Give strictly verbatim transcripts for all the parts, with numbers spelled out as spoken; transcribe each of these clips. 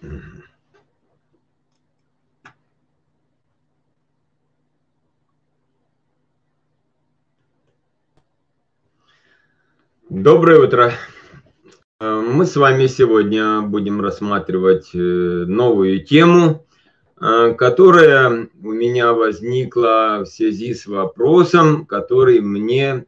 Доброе утро. Мы с вами сегодня будем рассматривать новую тему, которая у меня возникла в связи с вопросом, который мне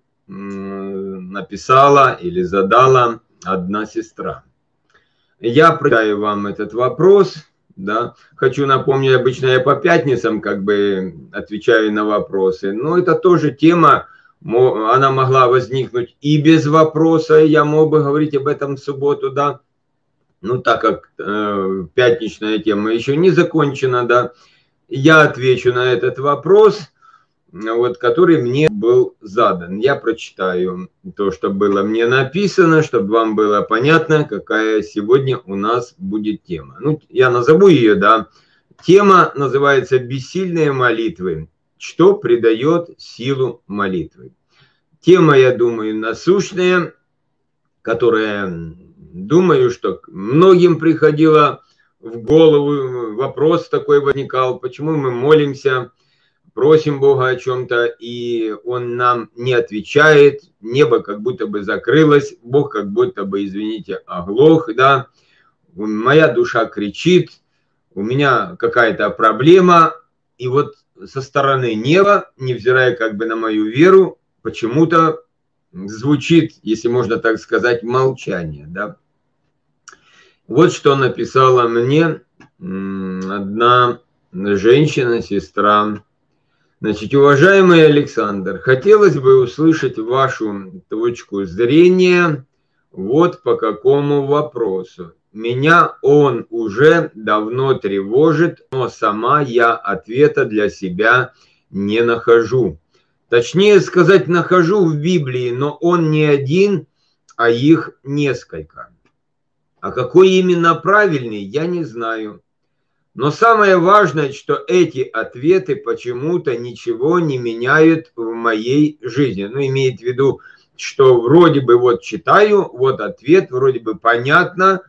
написала или задала одна сестра. Я прочитаю вам этот вопрос. Да. Хочу напомнить, обычно я по пятницам как бы отвечаю на вопросы, но это тоже тема, она могла возникнуть и без вопроса, я мог бы говорить об этом в субботу, да. Ну, так как э, пятничная тема еще не закончена, да, я отвечу на этот вопрос, вот, который мне был задан. Я прочитаю то, что было мне написано, чтобы вам было понятно, какая сегодня у нас будет тема. Ну, я назову ее, да. Тема называется «Бессильные молитвы. Что придает силу молитвы?» Тема, я думаю, насущная, которая, думаю, что многим приходила в голову, вопрос такой возникал, почему мы молимся, просим Бога о чем-то, и Он нам не отвечает, небо как будто бы закрылось, Бог как будто бы, извините, оглох, да, моя душа кричит, у меня какая-то проблема, и вот со стороны неба, невзирая как бы на мою веру, почему-то звучит, если можно так сказать, молчание, да. Вот что написала мне одна женщина, сестра. Значит, уважаемый Александр, хотелось бы услышать вашу точку зрения вот по какому вопросу. Меня он уже давно тревожит, но сама я ответа для себя не нахожу. Точнее сказать, нахожу в Библии, но он не один, а их несколько. А какой именно правильный, я не знаю. Но самое важное, что эти ответы почему-то ничего не меняют в моей жизни. Ну, имеет в виду, что вроде бы вот читаю, вот ответ, вроде бы понятно,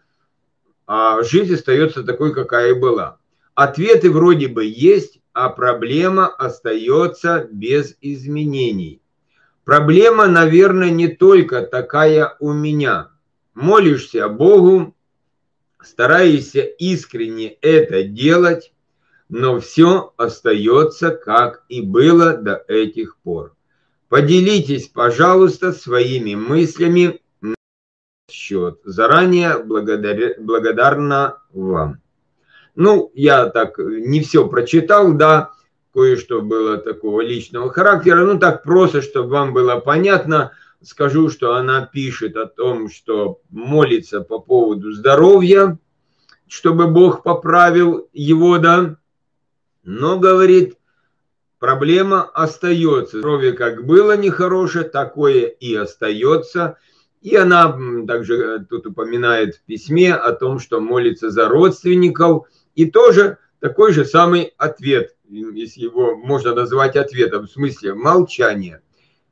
а жизнь остается такой, какая и была. Ответы вроде бы есть, а проблема остается без изменений. Проблема, наверное, не только такая у меня. Молишься Богу, стараешься искренне это делать, но все остается, как и было до этих пор. Поделитесь, пожалуйста, своими мыслями на этот счет. Заранее благодаря, благодарна вам. Ну, я так не все прочитал, да, кое-что было такого личного характера, ну так просто, чтобы вам было понятно, скажу, что она пишет о том, что молится по поводу здоровья, чтобы Бог поправил его, да, но, говорит, проблема остается. Здоровье как было нехорошее, такое и остается. И она также тут упоминает в письме о том, что молится за родственников, и тоже такой же самый ответ, если его можно назвать ответом, в смысле молчания.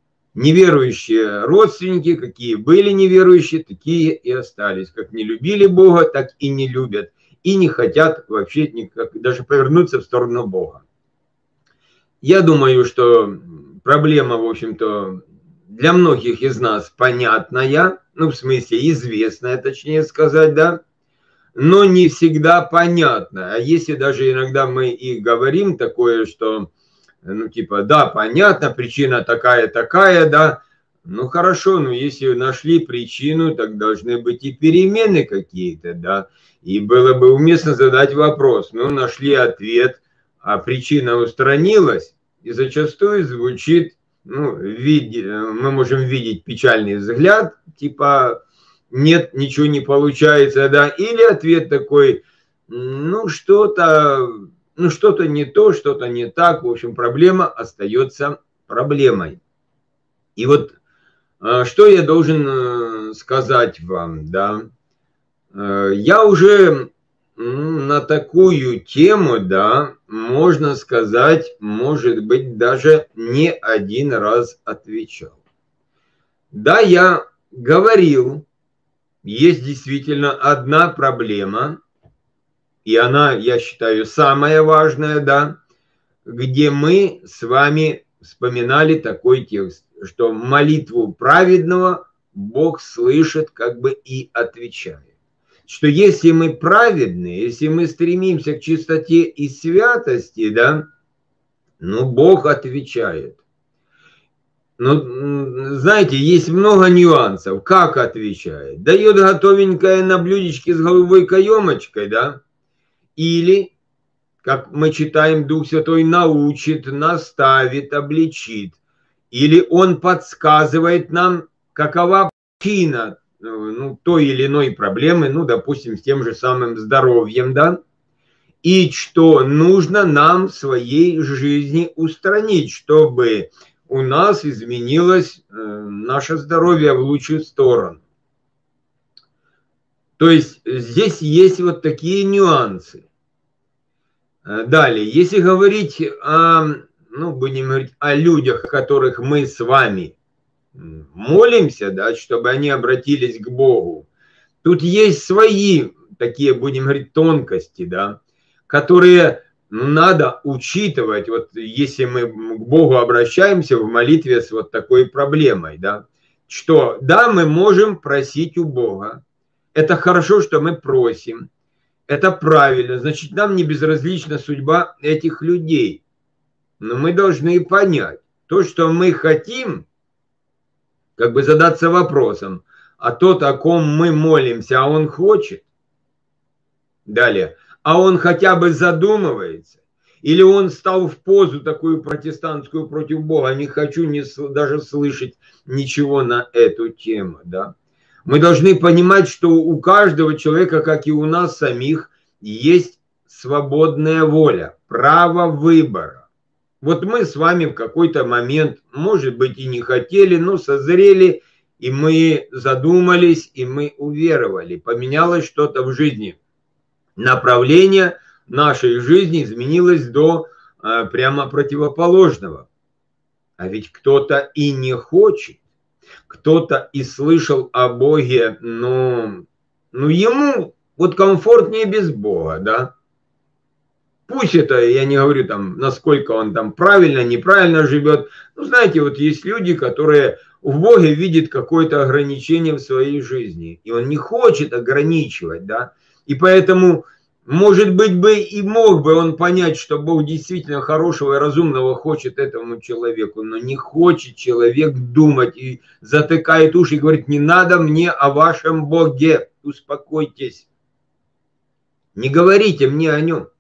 Неверующие родственники, какие были неверующие, такие и остались. Как не любили Бога, так и не любят. И не хотят вообще никак, даже повернуться в сторону Бога. Я думаю, что проблема, в общем-то, для многих из нас понятная, ну, в смысле, известная, точнее сказать, да, но не всегда понятна. А если даже иногда мы и говорим такое, что, ну, типа, да, понятно, причина такая-такая, да, ну, хорошо, но если нашли причину, так должны быть и перемены какие-то, да, и было бы уместно задать вопрос, ну, нашли ответ, а причина устранилась, и зачастую звучит, ну, види, мы можем видеть печальный взгляд, типа, нет, ничего не получается, да, или ответ такой, ну, что-то, ну, что-то не то, что-то не так, в общем, проблема остается проблемой. И вот, что я должен сказать вам, да, я уже на такую тему, да, можно сказать, может быть, даже не один раз отвечал. Да, я говорил, есть действительно одна проблема, и она, я считаю, самая важная, да, где мы с вами вспоминали такой текст, что молитву праведного Бог слышит как бы и отвечает. Что если мы праведные, если мы стремимся к чистоте и святости, да, ну, Бог отвечает. Но, знаете, есть много нюансов. Как отвечает? Дает готовенькое на блюдечке с голубой каемочкой, да? Или, как мы читаем, Дух Святой научит, наставит, обличит. Или Он подсказывает нам, какова причина, ну, той или иной проблемы, ну, допустим, с тем же самым здоровьем, да? И что нужно нам в своей жизни устранить, чтобы у нас изменилось э, наше здоровье в лучшую сторону. То есть здесь есть вот такие нюансы. Далее, если говорить о, ну, будем говорить о людях, о которых мы с вами молимся, да, чтобы они обратились к Богу, тут есть свои такие, будем говорить, тонкости, да, которые ну, надо учитывать, вот если мы к Богу обращаемся в молитве с вот такой проблемой, да, что да, мы можем просить у Бога, это хорошо, что мы просим, это правильно, значит, нам не безразлична судьба этих людей, но мы должны понять, то, что мы хотим, как бы задаться вопросом, а тот, о ком мы молимся, а он хочет, далее, а он хотя бы задумывается, или он стал в позу такую протестантскую против Бога, не хочу не, даже слышать ничего на эту тему, да. Мы должны понимать, что у каждого человека, как и у нас самих, есть свободная воля, право выбора. Вот мы с вами в какой-то момент, может быть, и не хотели, но созрели, и мы задумались, и мы уверовали, поменялось что-то в жизни. Направление нашей жизни изменилось до э, прямо противоположного. А ведь кто-то и не хочет, кто-то и слышал о Боге, но ну, ему вот комфортнее без Бога, да. Пусть это, я не говорю там, насколько он там правильно, неправильно живет. Ну, знаете, вот есть люди, которые в Боге видят какое-то ограничение в своей жизни, и он не хочет ограничивать, да. И поэтому, может быть, бы и мог бы он понять, что Бог действительно хорошего и разумного хочет этому человеку, но не хочет человек думать и затыкает уши и говорит, не надо мне о вашем Боге, успокойтесь, не говорите мне о нем.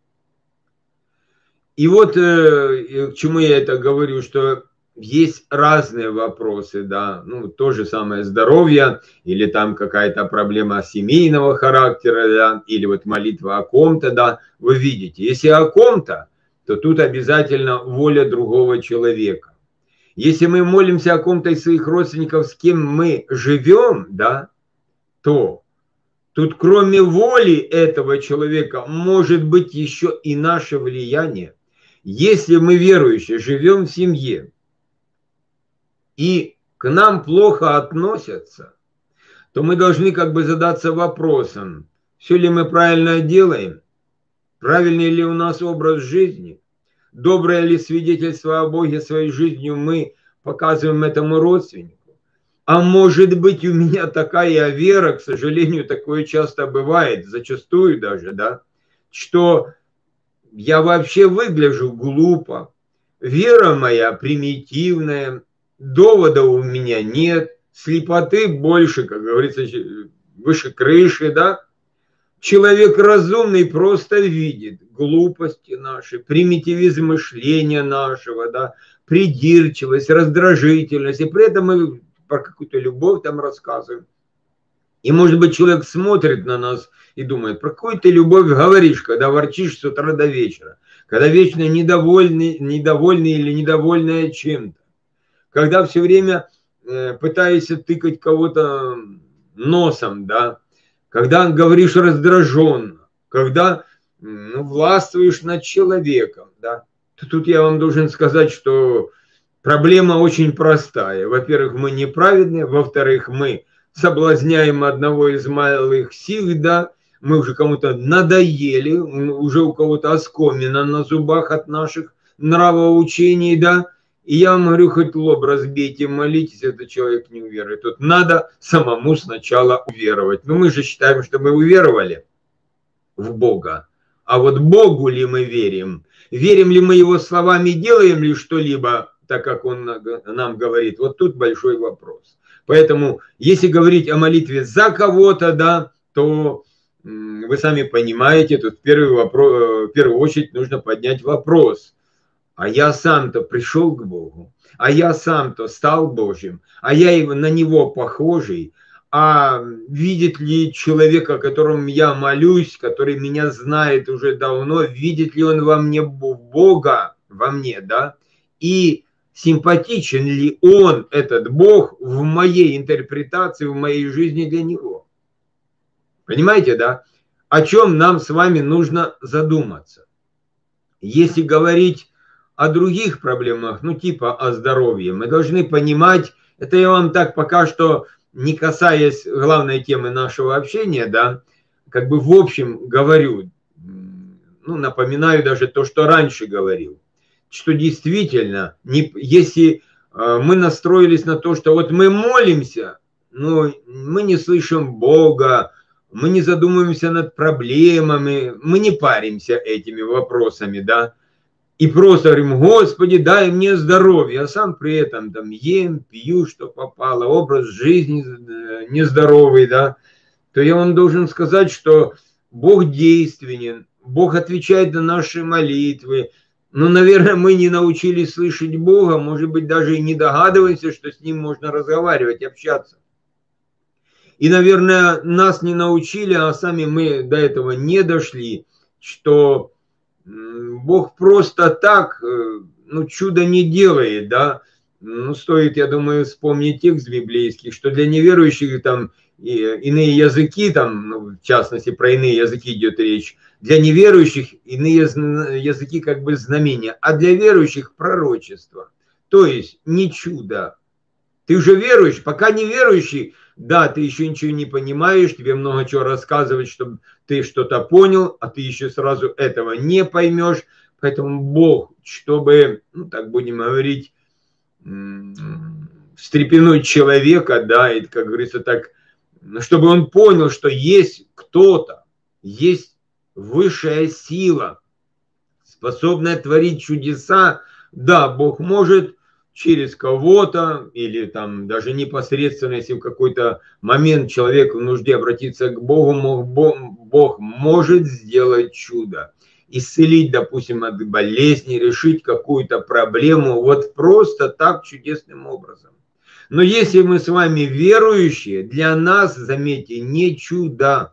И вот э, к чему я это говорю, что есть разные вопросы, да, ну, то же самое здоровье, или там какая-то проблема семейного характера, да, или вот молитва о ком-то, да, вы видите, если о ком-то, то тут обязательно воля другого человека. Если мы молимся о ком-то из своих родственников, с кем мы живем, да, то тут кроме воли этого человека может быть еще и наше влияние. Если мы верующие, живем в семье, и к нам плохо относятся, то мы должны как бы задаться вопросом, все ли мы правильно делаем, правильный ли у нас образ жизни, доброе ли свидетельство о Боге своей жизнью мы показываем этому родственнику. А может быть, у меня такая вера, к сожалению, такое часто бывает, зачастую даже, да, что я вообще выгляжу глупо, вера моя примитивная, довода у меня нет, слепоты больше, как говорится, выше крыши, да. Человек разумный просто видит глупости наши, примитивизм мышления нашего, да, придирчивость, раздражительность, и при этом мы про какую-то любовь там рассказываем. И, может быть, человек смотрит на нас и думает, про какую ты любовь говоришь, когда ворчишь с утра до вечера, когда вечно недовольный, недовольный или недовольная чем-то, когда все время э, пытаешься тыкать кого-то носом, да, когда говоришь раздраженно, когда ну, властвуешь над человеком, да, то тут я вам должен сказать, что проблема очень простая. Во-первых, мы неправедные, во-вторых, мы соблазняем одного из малых сил, да, мы уже кому-то надоели, уже у кого-то оскомина на зубах от наших нравоучений, да, и я вам говорю, хоть лоб разбейте, молитесь, этот человек не уверует. Тут надо самому сначала уверовать. Но мы же считаем, что мы уверовали в Бога. А вот Богу ли мы верим? Верим ли мы Его словами, делаем ли что-либо, так как Он нам говорит? Вот тут большой вопрос. Поэтому, если говорить о молитве за кого-то, да, то вы сами понимаете, тут в первый вопрос, в первую очередь нужно поднять вопрос. А я сам-то пришел к Богу, а я сам-то стал Божьим, а я на Него похожий, а видит ли человек, о котором я молюсь, который меня знает уже давно, видит ли он во мне Бога, во мне, да, и симпатичен ли он, этот Бог, в моей интерпретации, в моей жизни для него. Понимаете, да? О чем нам с вами нужно задуматься. Если говорить о других проблемах, ну типа о здоровье, мы должны понимать, это я вам так пока что, не касаясь главной темы нашего общения, да, как бы в общем говорю, ну напоминаю даже то, что раньше говорил, что действительно, не, если э, мы настроились на то, что вот мы молимся, но мы не слышим Бога, мы не задумываемся над проблемами, мы не паримся этими вопросами, да, и просто говорим, Господи, дай мне здоровье, а сам при этом там ем, пью, что попало, образ жизни нездоровый, да, то я вам должен сказать, что Бог действенен, Бог отвечает на наши молитвы, но, наверное, мы не научились слышать Бога, может быть, даже и не догадываемся, что с Ним можно разговаривать, общаться. И, наверное, нас не научили, а сами мы до этого не дошли, что Бог просто так, ну, чудо не делает, да. Ну, стоит, я думаю, вспомнить текст библейский, что для неверующих там иные языки, там, ну, в частности, про иные языки идет речь, для неверующих иные языки как бы знамения, а для верующих пророчество. То есть не чудо. Ты уже верующий, пока не верующий, да, ты еще ничего не понимаешь, тебе много чего рассказывать, чтобы ты что-то понял, а ты еще сразу этого не поймешь. Поэтому Бог, чтобы, ну так будем говорить, встрепенуть человека, да, и, как говорится, так, чтобы он понял, что есть кто-то, есть высшая сила, способная творить чудеса. Да, Бог может через кого-то, или там даже непосредственно, если в какой-то момент человек в нужде обратиться к Богу, Бог может сделать чудо. Исцелить, допустим, от болезни, решить какую-то проблему, вот просто так чудесным образом. Но если мы с вами верующие, для нас, заметьте, не чудо.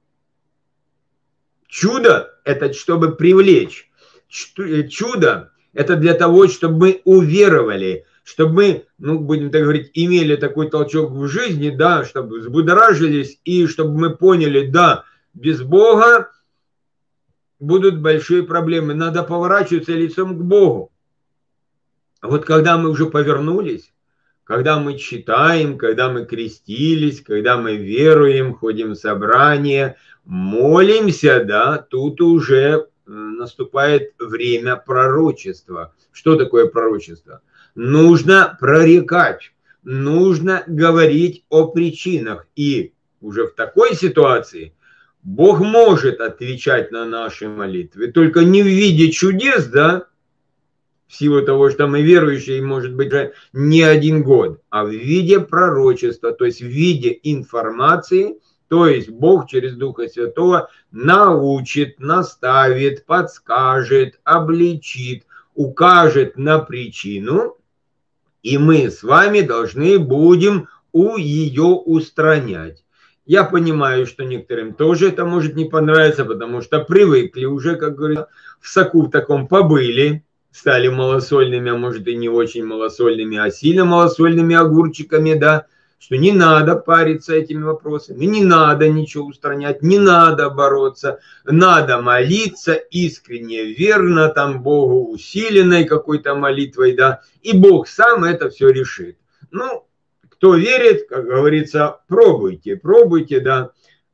Чудо – это чтобы привлечь. Чудо – это для того, чтобы мы уверовали, чтобы мы, ну, будем так говорить, имели такой толчок в жизни, да, чтобы взбудоражились, и чтобы мы поняли, да, без Бога будут большие проблемы. Надо поворачиваться лицом к Богу. А вот когда мы уже повернулись, когда мы читаем, когда мы крестились, когда мы веруем, ходим в собрания, молимся, да, тут уже наступает время пророчества. Что такое пророчество? Нужно прорекать, нужно говорить о причинах. И уже в такой ситуации Бог может отвечать на наши молитвы, только не в виде чудес, да, в силу того, что мы верующие, может быть, уже не один год, а в виде пророчества, то есть в виде информации, то есть Бог через Духа Святого научит, наставит, подскажет, обличит, укажет на причину, и мы с вами должны будем у ее устранять. Я понимаю, что некоторым тоже это может не понравиться, потому что привыкли уже, как говорится, в соку в таком побыли, стали малосольными, а может и не очень малосольными, а сильно малосольными огурчиками, да, что не надо париться этими вопросами, не надо ничего устранять, не надо бороться, надо молиться искренне, верно, там Богу усиленной какой-то молитвой, да, и Бог сам это все решит. Ну, кто верит, как говорится, пробуйте, пробуйте, да.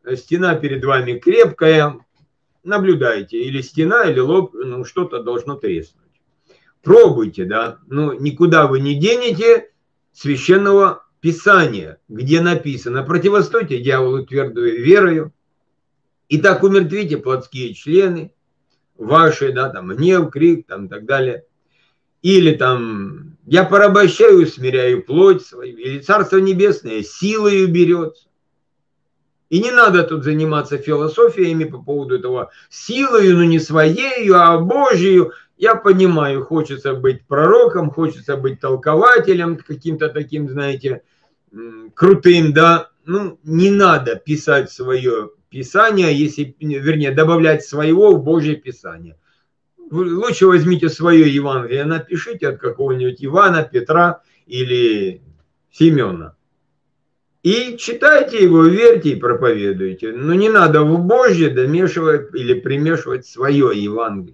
стена перед вами крепкая, наблюдайте, или стена, или лоб, ну, что-то должно треснуть. Пробуйте, да, но никуда вы не денете священного Писания, где написано: противостойте дьяволу твердую верою, и так умертвите плотские члены ваши, да, там, гнев, крик, там, и так далее. Или там: я порабощаю, смиряю плоть свою, или Царство Небесное силою берется. И не надо тут заниматься философиями по поводу этого силою, но не своею, а Божию. Я понимаю, хочется быть пророком, хочется быть толкователем, каким-то таким, знаете, крутым, да. Ну, не надо писать свое Писание, если, вернее, добавлять своего в Божье Писание. Лучше возьмите свое Евангелие, напишите от какого-нибудь Ивана, Петра или Семена. И читайте его, верьте и проповедуйте. Но не надо в Божье домешивать или примешивать свое Евангелие.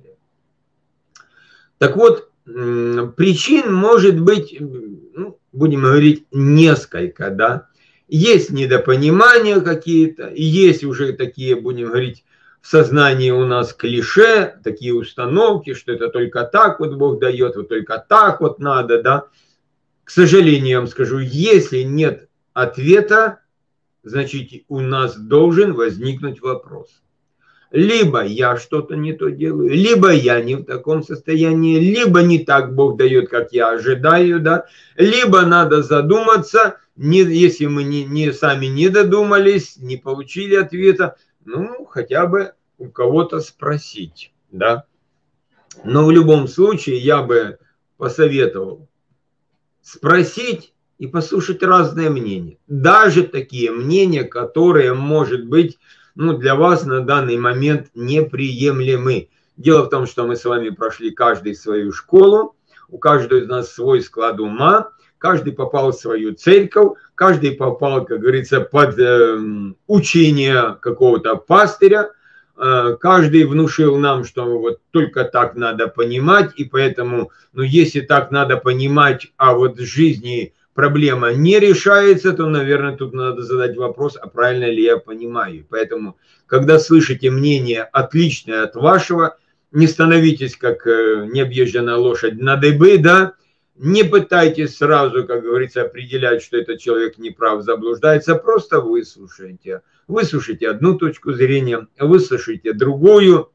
Так вот, причин может быть, ну, будем говорить, несколько, да. Есть недопонимания какие-то, есть уже такие, будем говорить, в сознании у нас клише, такие установки, что это только так вот Бог дает, вот только так вот надо, да. К сожалению, я вам скажу, если нет ответа, значит, у нас должен возникнуть вопрос. Либо я что-то не то делаю, либо я не в таком состоянии, либо не так Бог дает, как я ожидаю, да, либо надо задуматься, не, если мы не, не, сами не додумались, не получили ответа, ну, хотя бы у кого-то спросить, да. Но в любом случае я бы посоветовал спросить и послушать разные мнения. Даже такие мнения, которые, может быть, ну, для вас на данный момент неприемлемы. Дело в том, что мы с вами прошли каждый свою школу, у каждого из нас свой склад ума, каждый попал в свою церковь, каждый попал, как говорится, под э, учение какого-то пастыря, э, каждый внушил нам, что вот только так надо понимать, и поэтому, ну, если так надо понимать, а вот в жизни проблема не решается, то, наверное, тут надо задать вопрос, а правильно ли я понимаю. Поэтому, когда слышите мнение отличное от вашего, не становитесь, как необъезженная лошадь на дыбы, да, не пытайтесь сразу, как говорится, определять, что этот человек неправ, заблуждается, просто выслушайте. Выслушайте одну точку зрения, выслушайте другую,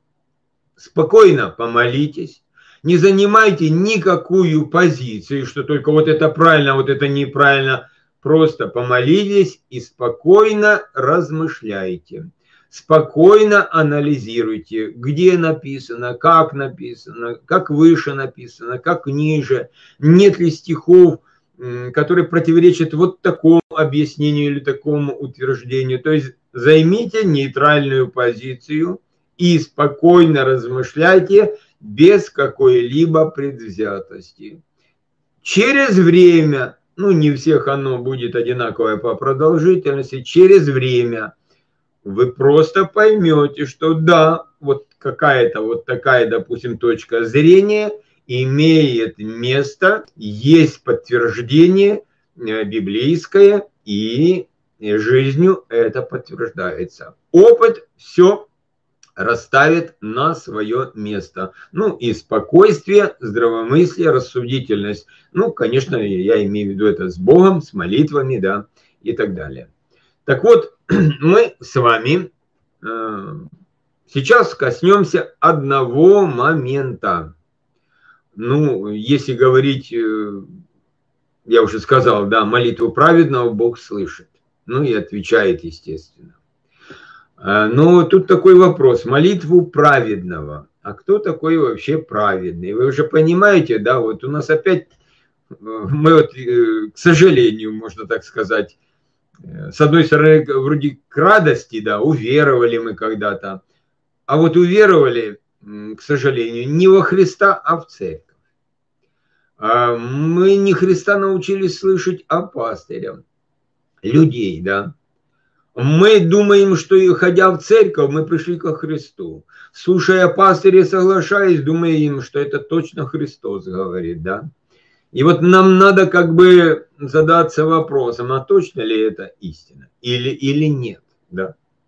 спокойно помолитесь. Не занимайте никакую позицию, что только вот это правильно, вот это неправильно. Просто помолитесь и спокойно размышляйте. Спокойно анализируйте, где написано, как написано, как выше написано, как ниже. Нет ли стихов, которые противоречат вот такому объяснению или такому утверждению. То есть займите нейтральную позицию и спокойно размышляйте, без какой-либо предвзятости. Через время, ну, не всех оно будет одинаковое по продолжительности, через время вы просто поймете, что да, вот какая-то вот такая, допустим, точка зрения имеет место, есть подтверждение библейское, и жизнью это подтверждается. Опыт все расставит на свое место. Ну и спокойствие, здравомыслие, рассудительность. Ну, конечно, я имею в виду это с Богом, с молитвами, да, и так далее. Так вот, мы с вами э, сейчас коснемся одного момента. Ну, если говорить, э, я уже сказал, да, молитву праведного Бог слышит. Ну и отвечает, естественно. Но тут такой вопрос. Молитву праведного. А кто такой вообще праведный? Вы уже понимаете, да, вот у нас опять, мы вот, к сожалению, можно так сказать, с одной стороны, вроде к радости, да, уверовали мы когда-то. А вот уверовали, к сожалению, не во Христа, а в церковь. Мы не Христа научились слышать, а пастырям, людей, да. Мы думаем, что, ходя в церковь, мы пришли ко Христу. Слушая пастыря, соглашаясь, думаем, что это точно Христос говорит, да. И вот нам надо как бы задаться вопросом, а точно ли это истина или, или нет, да.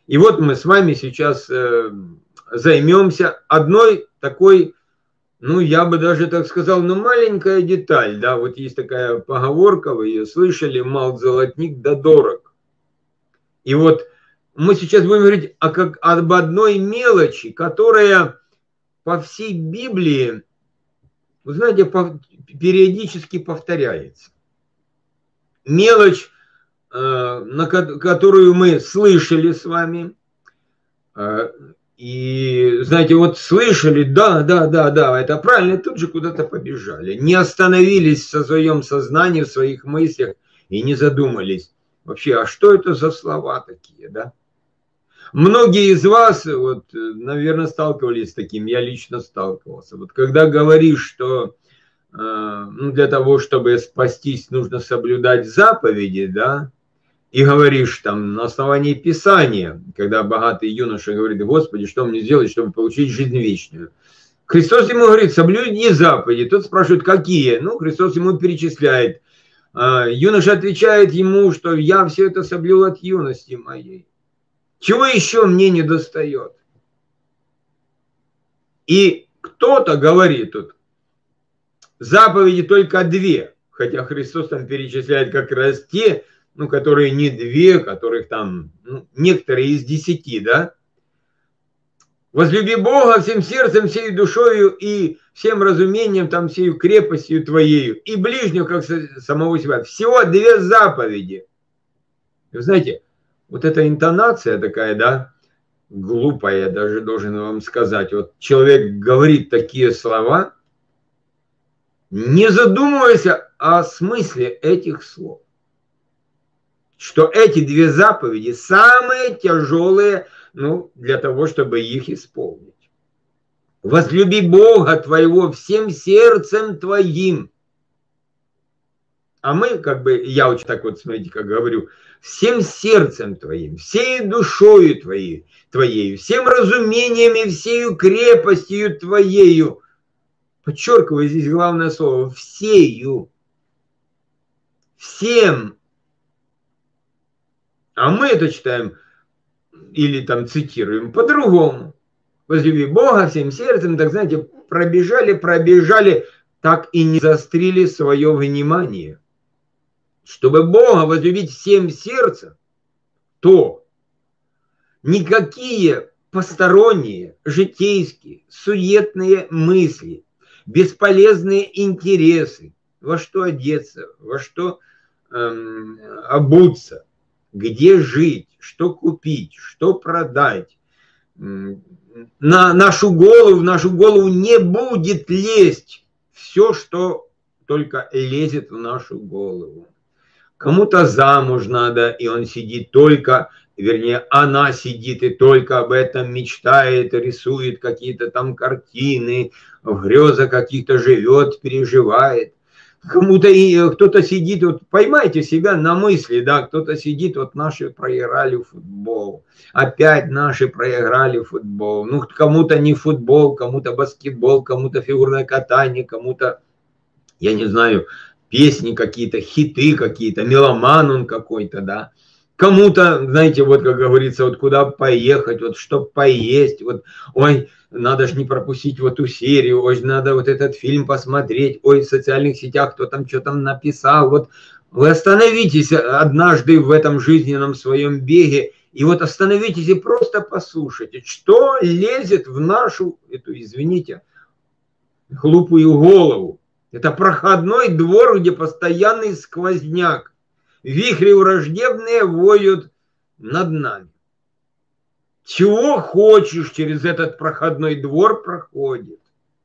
И вот мы с вами сейчас займемся одной такой, ну, я бы даже так сказал, ну, маленькая деталь, да, вот есть такая поговорка, вы ее слышали, мал золотник да дорог. И вот мы сейчас будем говорить о, как, об одной мелочи, которая по всей Библии, вы знаете, по, периодически повторяется. Мелочь, э, на ко- которую мы слышали с вами, э, и, знаете, вот слышали, да, да, да, да, это правильно, и тут же куда-то побежали. Не остановились в своем сознании, в своих мыслях и не задумались. Вообще, а что это за слова такие, да? Многие из вас, вот, наверное, сталкивались с таким, я лично сталкивался. Вот когда говоришь, что э, ну, для того, чтобы спастись, нужно соблюдать заповеди, да, и говоришь там на основании Писания, когда богатый юноша говорит: Господи, что мне сделать, чтобы получить жизнь вечную? Христос ему говорит: соблюди заповеди. Тот спрашивает: какие? Ну, Христос ему перечисляет. Юноша отвечает ему, что я все это соблюл от юности моей. Чего еще мне не достает? И кто-то говорит тут, заповеди только две, хотя Христос там перечисляет как раз те, ну, которые не две, которых там, ну, некоторые из десяти, да? Возлюби Бога всем сердцем, всей душою и всем разумением, там, всею крепостью твоею, и ближнего, как самого себя. Всего две заповеди. Вы знаете, вот эта интонация такая, да, глупая, я даже должен вам сказать. Вот человек говорит такие слова, не задумываясь о смысле этих слов. Что эти две заповеди самые тяжелые, ну, для того, чтобы их исполнить. Возлюби Бога твоего всем сердцем твоим. А мы, как бы, я очень так вот, смотрите, как говорю, всем сердцем твоим, всей душою твоей, твоею, всем разумением и всею крепостью твоею. Подчеркиваю здесь главное слово: всею. Всем. А мы это читаем или там цитируем по-другому. Возлюби Бога всем сердцем, так, знаете, пробежали, пробежали, так и не заострили свое внимание. Чтобы Бога возлюбить всем сердцем, то никакие посторонние, житейские, суетные мысли, бесполезные интересы, во что одеться, во что эм, обуться, где жить, что купить, что продать, на нашу голову, в нашу голову не будет лезть все, что только лезет в нашу голову. Кому-то замуж надо, и он сидит только, вернее, она сидит и только об этом мечтает, рисует какие-то там картины, в грезах каких-то живет, переживает. Кому-то и кто-то сидит, вот поймайте себя на мысли, да, кто-то сидит, вот наши проиграли футбол, опять наши проиграли футбол, ну кому-то не футбол, кому-то баскетбол, кому-то фигурное катание, кому-то, я не знаю, песни какие-то, хиты какие-то, меломан он какой-то, да. Кому-то, знаете, вот как говорится, вот куда поехать, вот что поесть, вот, ой, надо же не пропустить вот эту серию, ой, надо вот этот фильм посмотреть, ой, в социальных сетях кто там что там написал, вот вы остановитесь однажды в этом жизненном своем беге, и вот остановитесь и просто послушайте, что лезет в нашу, эту, извините, глупую голову. Это проходной двор, где постоянный сквозняк. Вихри враждебные воют над нами. Чего хочешь через этот проходной двор проходит.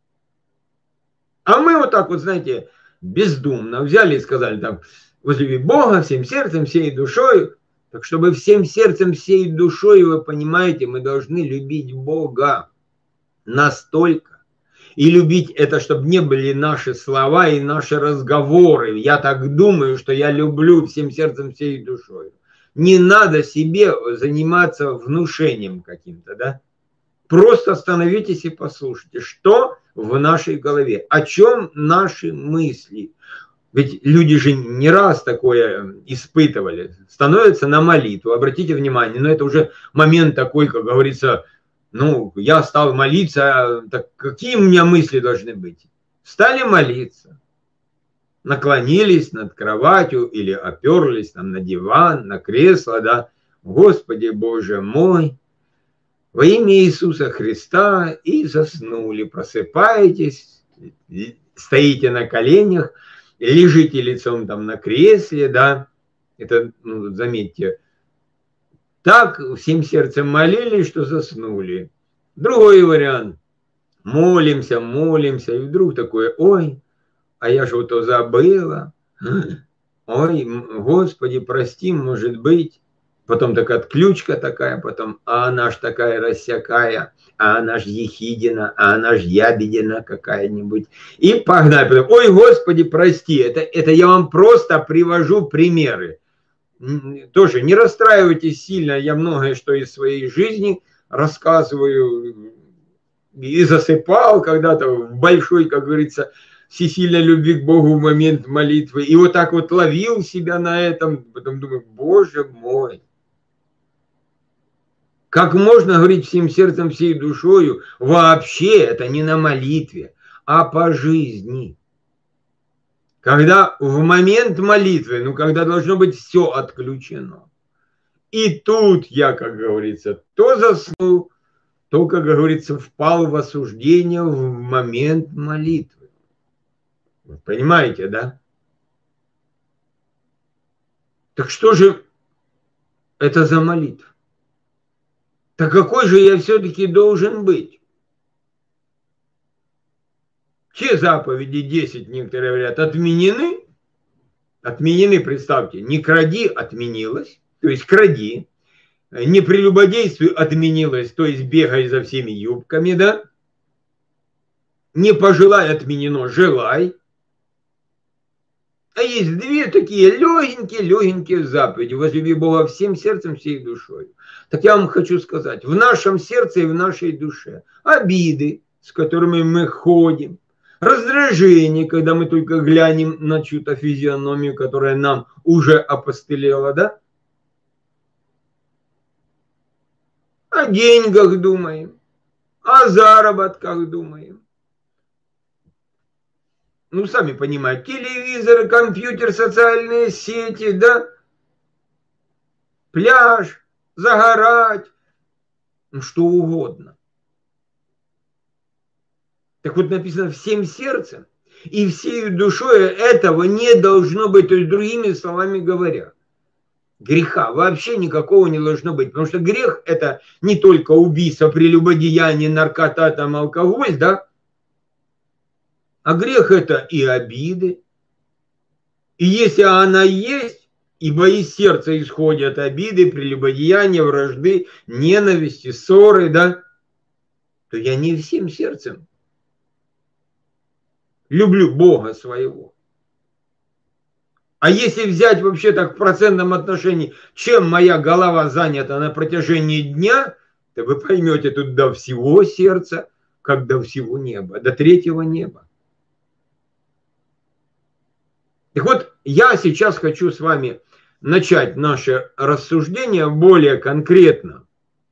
А мы вот так вот, знаете, бездумно взяли и сказали там: возлюби Бога всем сердцем, всей душой. Так чтобы всем сердцем, всей душой, вы понимаете, мы должны любить Бога настолько. И любить это, чтобы не были наши слова и наши разговоры. Я так думаю, что я люблю всем сердцем, всей душой. Не надо себе заниматься внушением каким-то, да? Просто остановитесь и послушайте, что в нашей голове, о чем наши мысли, Ведь люди же не раз такое испытывали. Становятся на молитву, обратите внимание, но это уже момент такой, как говорится, ну, я стал молиться, так какие у меня мысли должны быть? Стали молиться, наклонились над кроватью или оперлись там на диван, на кресло, да, Господи Боже мой, во имя Иисуса Христа, и заснули, просыпаетесь, стоите на коленях, лежите лицом там на кресле, да, это, ну, заметьте, так всем сердцем молились, что заснули. Другой вариант. Молимся, молимся, и вдруг такое, ой, а я же вот то забыла. Ой, Господи, прости, может быть. Потом такая отключка такая, потом, а она ж такая рассякая, а она ж ехидина, а она ж ябедина какая-нибудь. И погнали. Ой, Господи, прости, это, это я вам просто привожу примеры. Тоже не расстраивайтесь сильно, я многое что из своей жизни рассказываю и засыпал когда-то в большой, как говорится, всесильной любви к Богу в момент молитвы. И вот так вот ловил себя на этом, потом думаю, Боже мой. Как можно говорить всем сердцем, всей душою? Вообще это не на молитве, а по жизни. Когда в момент молитвы, ну когда должно быть все отключено. И тут я, как говорится, то заснул, то, как говорится, впал в осуждение в момент молитвы. Вы понимаете, да? Так что же это за молитва? Так какой же я все-таки должен быть? Все заповеди десять, некоторые говорят, отменены. Отменены, представьте, не кради, отменилось, то есть кради. Не прелюбодействуй, отменилось, то есть бегай за всеми юбками, да? Не пожелай, отменено, желай. А есть две такие легенькие-легенькие заповеди. Возлюби Бога всем сердцем, всей душой. Так я вам хочу сказать, в нашем сердце и в нашей душе обиды, с которыми мы ходим, раздражение, когда мы только глянем на чью-то физиономию, которая нам уже опостылела, да? О деньгах думаем, о заработках думаем. Ну, сами понимаете, телевизоры, компьютер, социальные сети, да? Пляж, загорать, ну, что угодно. Так вот написано всем сердцем и всей душой этого не должно быть, то есть другими словами говоря. Греха вообще никакого не должно быть, потому что грех это не только убийство, прелюбодеяние, наркота, там, алкоголь, да? А грех это и обиды. И если она есть, ибо из сердца исходят обиды, прелюбодеяния, вражды, ненависти, ссоры, да, то я не всем сердцем люблю Бога своего. А если взять вообще так в процентном отношении, чем моя голова занята на протяжении дня, то вы поймете тут до всего сердца, как до всего неба, до третьего неба. Так вот, я сейчас хочу с вами начать наше рассуждение более конкретно.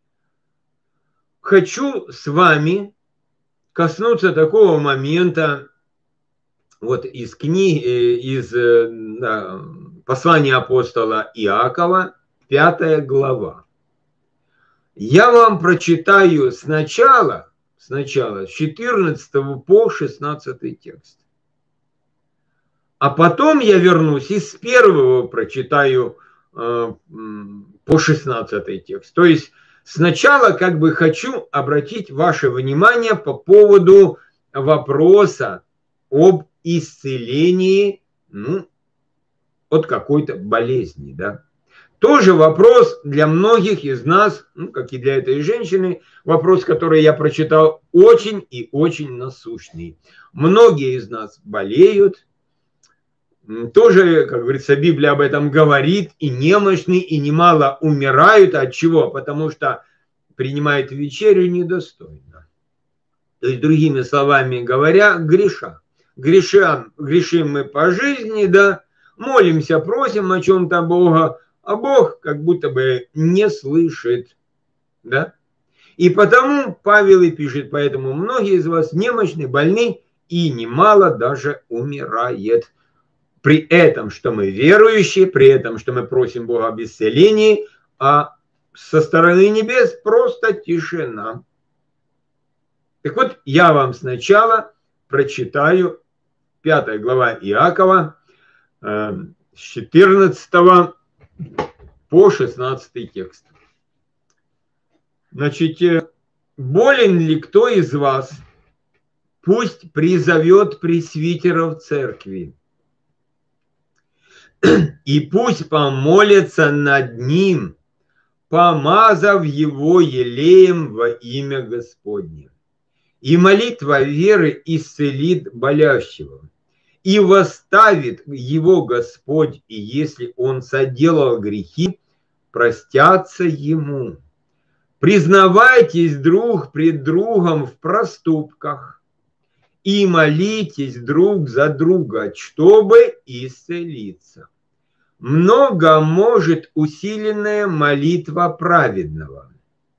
Хочу с вами коснуться такого момента, вот из книги, из да, послания апостола Иакова, пятая глава. Я вам прочитаю сначала, сначала с четырнадцатого по шестнадцатый текст. А потом я вернусь и с первого прочитаю э, по шестнадцатый текст. То есть сначала как бы хочу обратить ваше внимание по поводу вопроса об исцелении, ну, от какой-то болезни, да. Тоже вопрос для многих из нас, ну, как и для этой женщины, вопрос, который я прочитал, очень и очень насущный. Многие из нас болеют, тоже, как говорится, Библия об этом говорит, и немощные, и немало умирают. От чего? Потому что принимают вечерю недостойно. То есть, другими словами говоря, греша. грешим, грешим мы по жизни, да, молимся, просим о чем-то Бога, а Бог как будто бы не слышит, да. И потому Павел и пишет, поэтому многие из вас немощны, больны, и немало даже умирает. При этом, что мы верующие, при этом, что мы просим Бога об исцелении, а со стороны небес просто тишина. Так вот, я вам сначала прочитаю пятая глава Иакова с четырнадцатого по шестнадцатый текст. Значит, болен ли кто из вас, пусть призовет пресвитеров церкви, и пусть помолятся над ним, помазав его елеем во имя Господне. И молитва веры исцелит болящего, и восставит его Господь, и если он соделал грехи, простятся ему. Признавайтесь друг пред другом в проступках и молитесь друг за друга, чтобы исцелиться. Много может усиленная молитва праведного.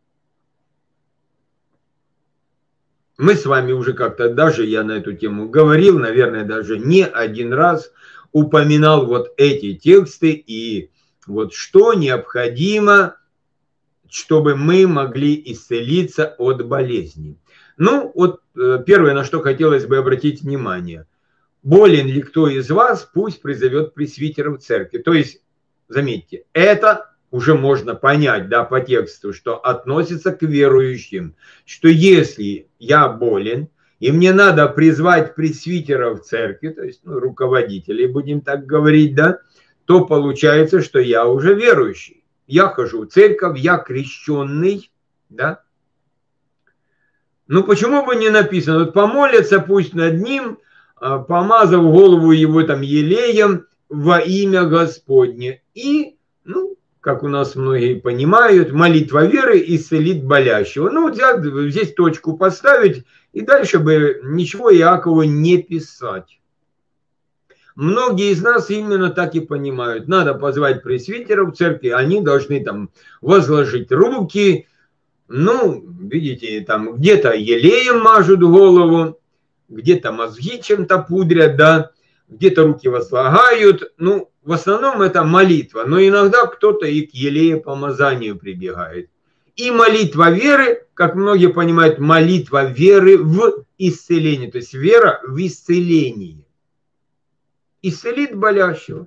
Мы с вами уже как-то, даже я на эту тему говорил, наверное, даже не один раз упоминал вот эти тексты и вот что необходимо, чтобы мы могли исцелиться от болезни. Ну, вот первое, на что хотелось бы обратить внимание. Болен ли кто из вас, пусть призовет пресвитеров церкви. То есть, заметьте, это уже можно понять, да, по тексту, что относится к верующим, что если я болен, и мне надо призвать пресвитеров церкви, то есть ну, руководителей, будем так говорить, да, то получается, что я уже верующий. Я хожу в церковь, я крещенный, да. Ну, почему бы не написано? Вот помолятся пусть над ним, помазав голову его там елеем во имя Господне. И, ну, как у нас многие понимают, молитва веры исцелит болящего. Ну, вот здесь точку поставить, и дальше бы ничего Иакову не писать. Многие из нас именно так и понимают. Надо позвать пресвитеров в церкви, они должны там возложить руки. Ну, видите, там где-то елеем мажут голову, где-то мозги чем-то пудрят, да, где-то руки возлагают. Ну, в основном это молитва, но иногда кто-то и к елеепомазанию прибегает. И молитва веры, как многие понимают, молитва веры в исцелении, то есть вера в исцелении. Исцелит болящего.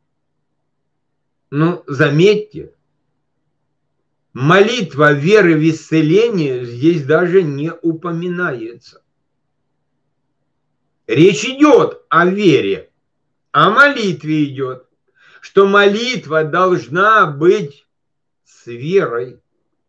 Ну, заметьте, молитва веры в исцеление здесь даже не упоминается. Речь идет о вере, о молитве идет, что молитва должна быть с верой.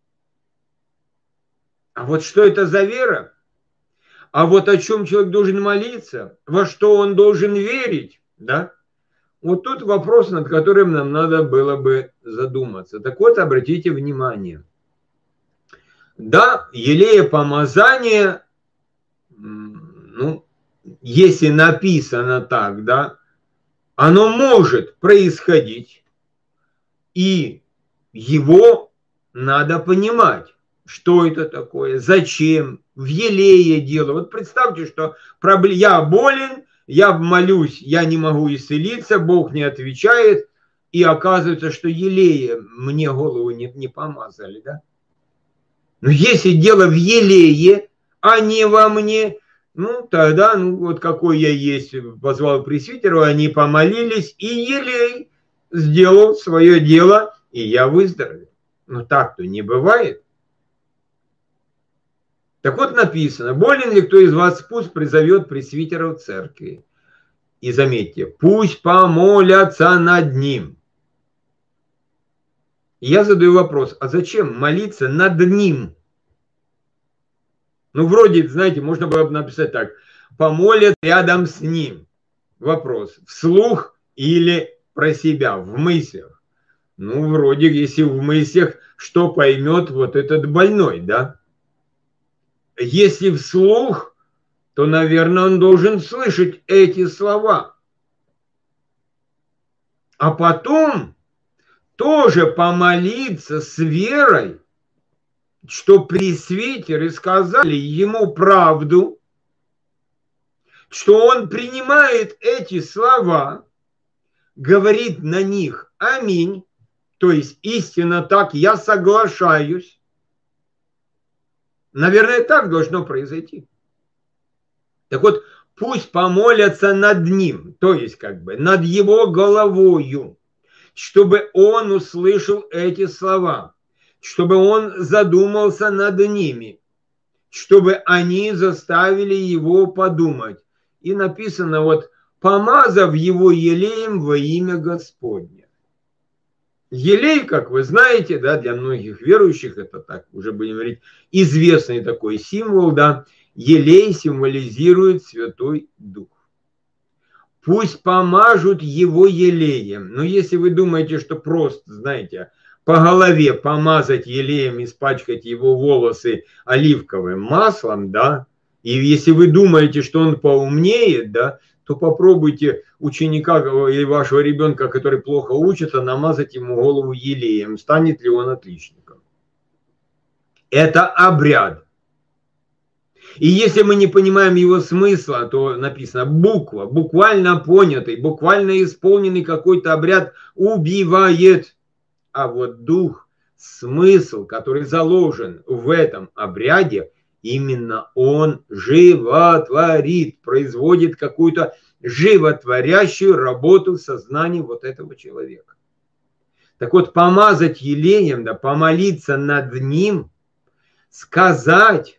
А вот что это за вера? А вот о чем человек должен молиться? Во что он должен верить? Да? Вот тут вопрос, над которым нам надо было бы задуматься. Так вот, обратите внимание. Да, елеепомазание, ну, если написано так, да, оно может происходить, и его надо понимать, что это такое, зачем, в елее дело. Вот представьте, что я болен, я молюсь, я не могу исцелиться, Бог не отвечает, и оказывается, что елее мне голову не, не помазали, да? Но если дело в елее, а не во мне, ну, тогда, ну, вот какой я есть, позвал пресвитеру, они помолились, и елей сделал свое дело, и я выздоровел. Но так-то не бывает. Так вот написано, болен ли кто из вас, пусть призовет пресвитеров церкви. И заметьте, пусть помолятся над ним. И я задаю вопрос, а зачем молиться над ним? Ну, вроде, знаете, можно было бы написать так, помолят рядом с ним. Вопрос, вслух или про себя, в мыслях? Ну, вроде, если в мыслях, что поймет вот этот больной, да? Если вслух, то, наверное, он должен слышать эти слова. А потом тоже помолиться с верой, что пресвитеры сказали ему правду, что он принимает эти слова, говорит на них аминь, то есть истинно так, я соглашаюсь. Наверное, так должно произойти. Так вот, пусть помолятся над ним, то есть как бы над его головою, чтобы он услышал эти слова, чтобы он задумался над ними, чтобы они заставили его подумать. И написано вот, помазав его елеем во имя Господне. Елей, как вы знаете, да, для многих верующих, это так, уже будем говорить, известный такой символ, да, елей символизирует Святой Дух. Пусть помажут его елеем. Но если вы думаете, что просто, знаете, по голове помазать елеем, испачкать его волосы оливковым маслом, да, и если вы думаете, что он поумнеет, да, то попробуйте ученика или вашего ребенка, который плохо учится, намазать ему голову елеем. Станет ли он отличником? Это обряд. И если мы не понимаем его смысла, то написано буква, буквально понятый, буквально исполненный какой-то обряд убивает. А вот дух, смысл, который заложен в этом обряде, именно он животворит, производит какую-то животворящую работу в сознании вот этого человека. Так вот, помазать елеем, да, помолиться над ним, сказать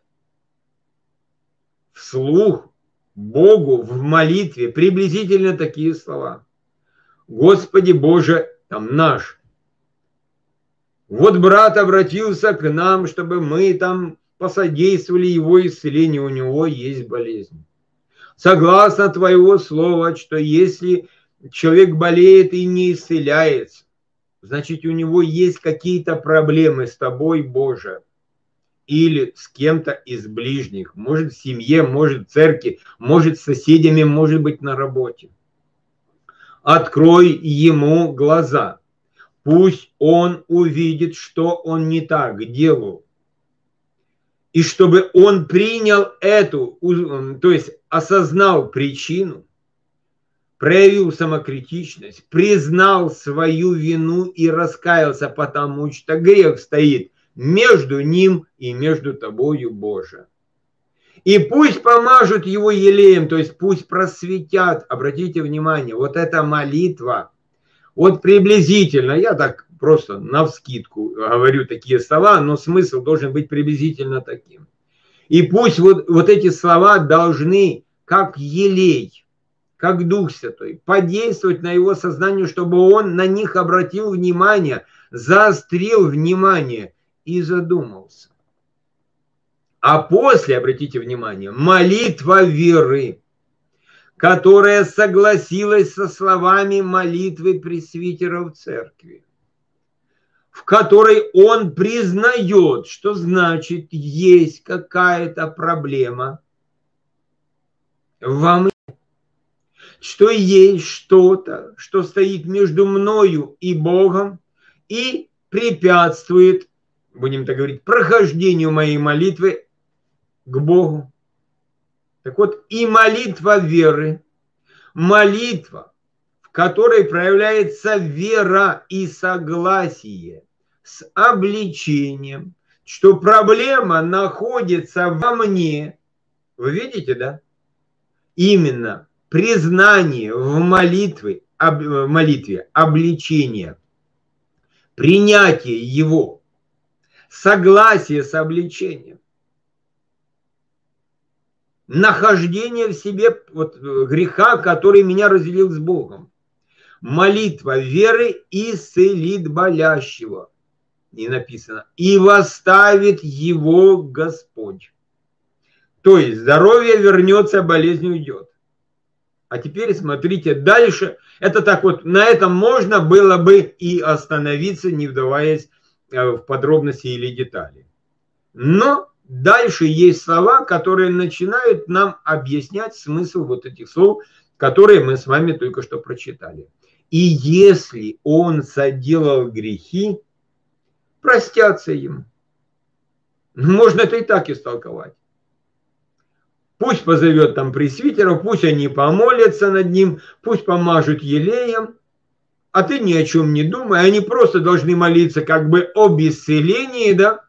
вслух Богу в молитве приблизительно такие слова. Господи Боже, там наш. Вот брат обратился к нам, чтобы мы там посодействовали его исцелению, у него есть болезнь. Согласно твоего слова, что если человек болеет и не исцеляется, значит у него есть какие-то проблемы с тобой, Боже, или с кем-то из ближних, может в семье, может в церкви, может с соседями, может быть на работе. Открой ему глаза, пусть он увидит, что он не так делал. И чтобы он принял эту, то есть осознал причину, проявил самокритичность, признал свою вину и раскаялся, потому что грех стоит между ним и между тобою, Боже. И пусть помажут его елеем, то есть пусть просветят, обратите внимание, вот эта молитва, вот приблизительно, я так просто навскидку говорю такие слова, но смысл должен быть приблизительно таким. И пусть вот, вот эти слова должны, как елей, как Дух Святой, подействовать на его сознание, чтобы он на них обратил внимание, заострил внимание и задумался. А после, обратите внимание, молитва веры, которая согласилась со словами молитвы пресвитеров церкви, в которой он признает, что значит есть какая-то проблема во мне, что есть что-то, что стоит между мною и Богом и препятствует, будем так говорить, прохождению моей молитвы к Богу. Так вот, и молитва веры, молитва, в которой проявляется вера и согласие с обличением, что проблема находится во мне. Вы видите, да? Именно признание в молитве, об, в молитве обличения, принятие его, согласие с обличением, нахождение в себе вот, греха, который меня разделил с Богом. Молитва веры исцелит болящего. И написано, и восставит его Господь. То есть здоровье вернется, болезнь уйдет. А теперь смотрите дальше. Это так вот, на этом можно было бы и остановиться, не вдаваясь в подробности или детали. Но дальше есть слова, которые начинают нам объяснять смысл вот этих слов, которые мы с вами только что прочитали. И если он соделал грехи, простятся ему. Можно это и так истолковать. Пусть позовет там пресвитеров, пусть они помолятся над ним, пусть помажут елеем, а ты ни о чем не думай, они просто должны молиться как бы об исцелении, да?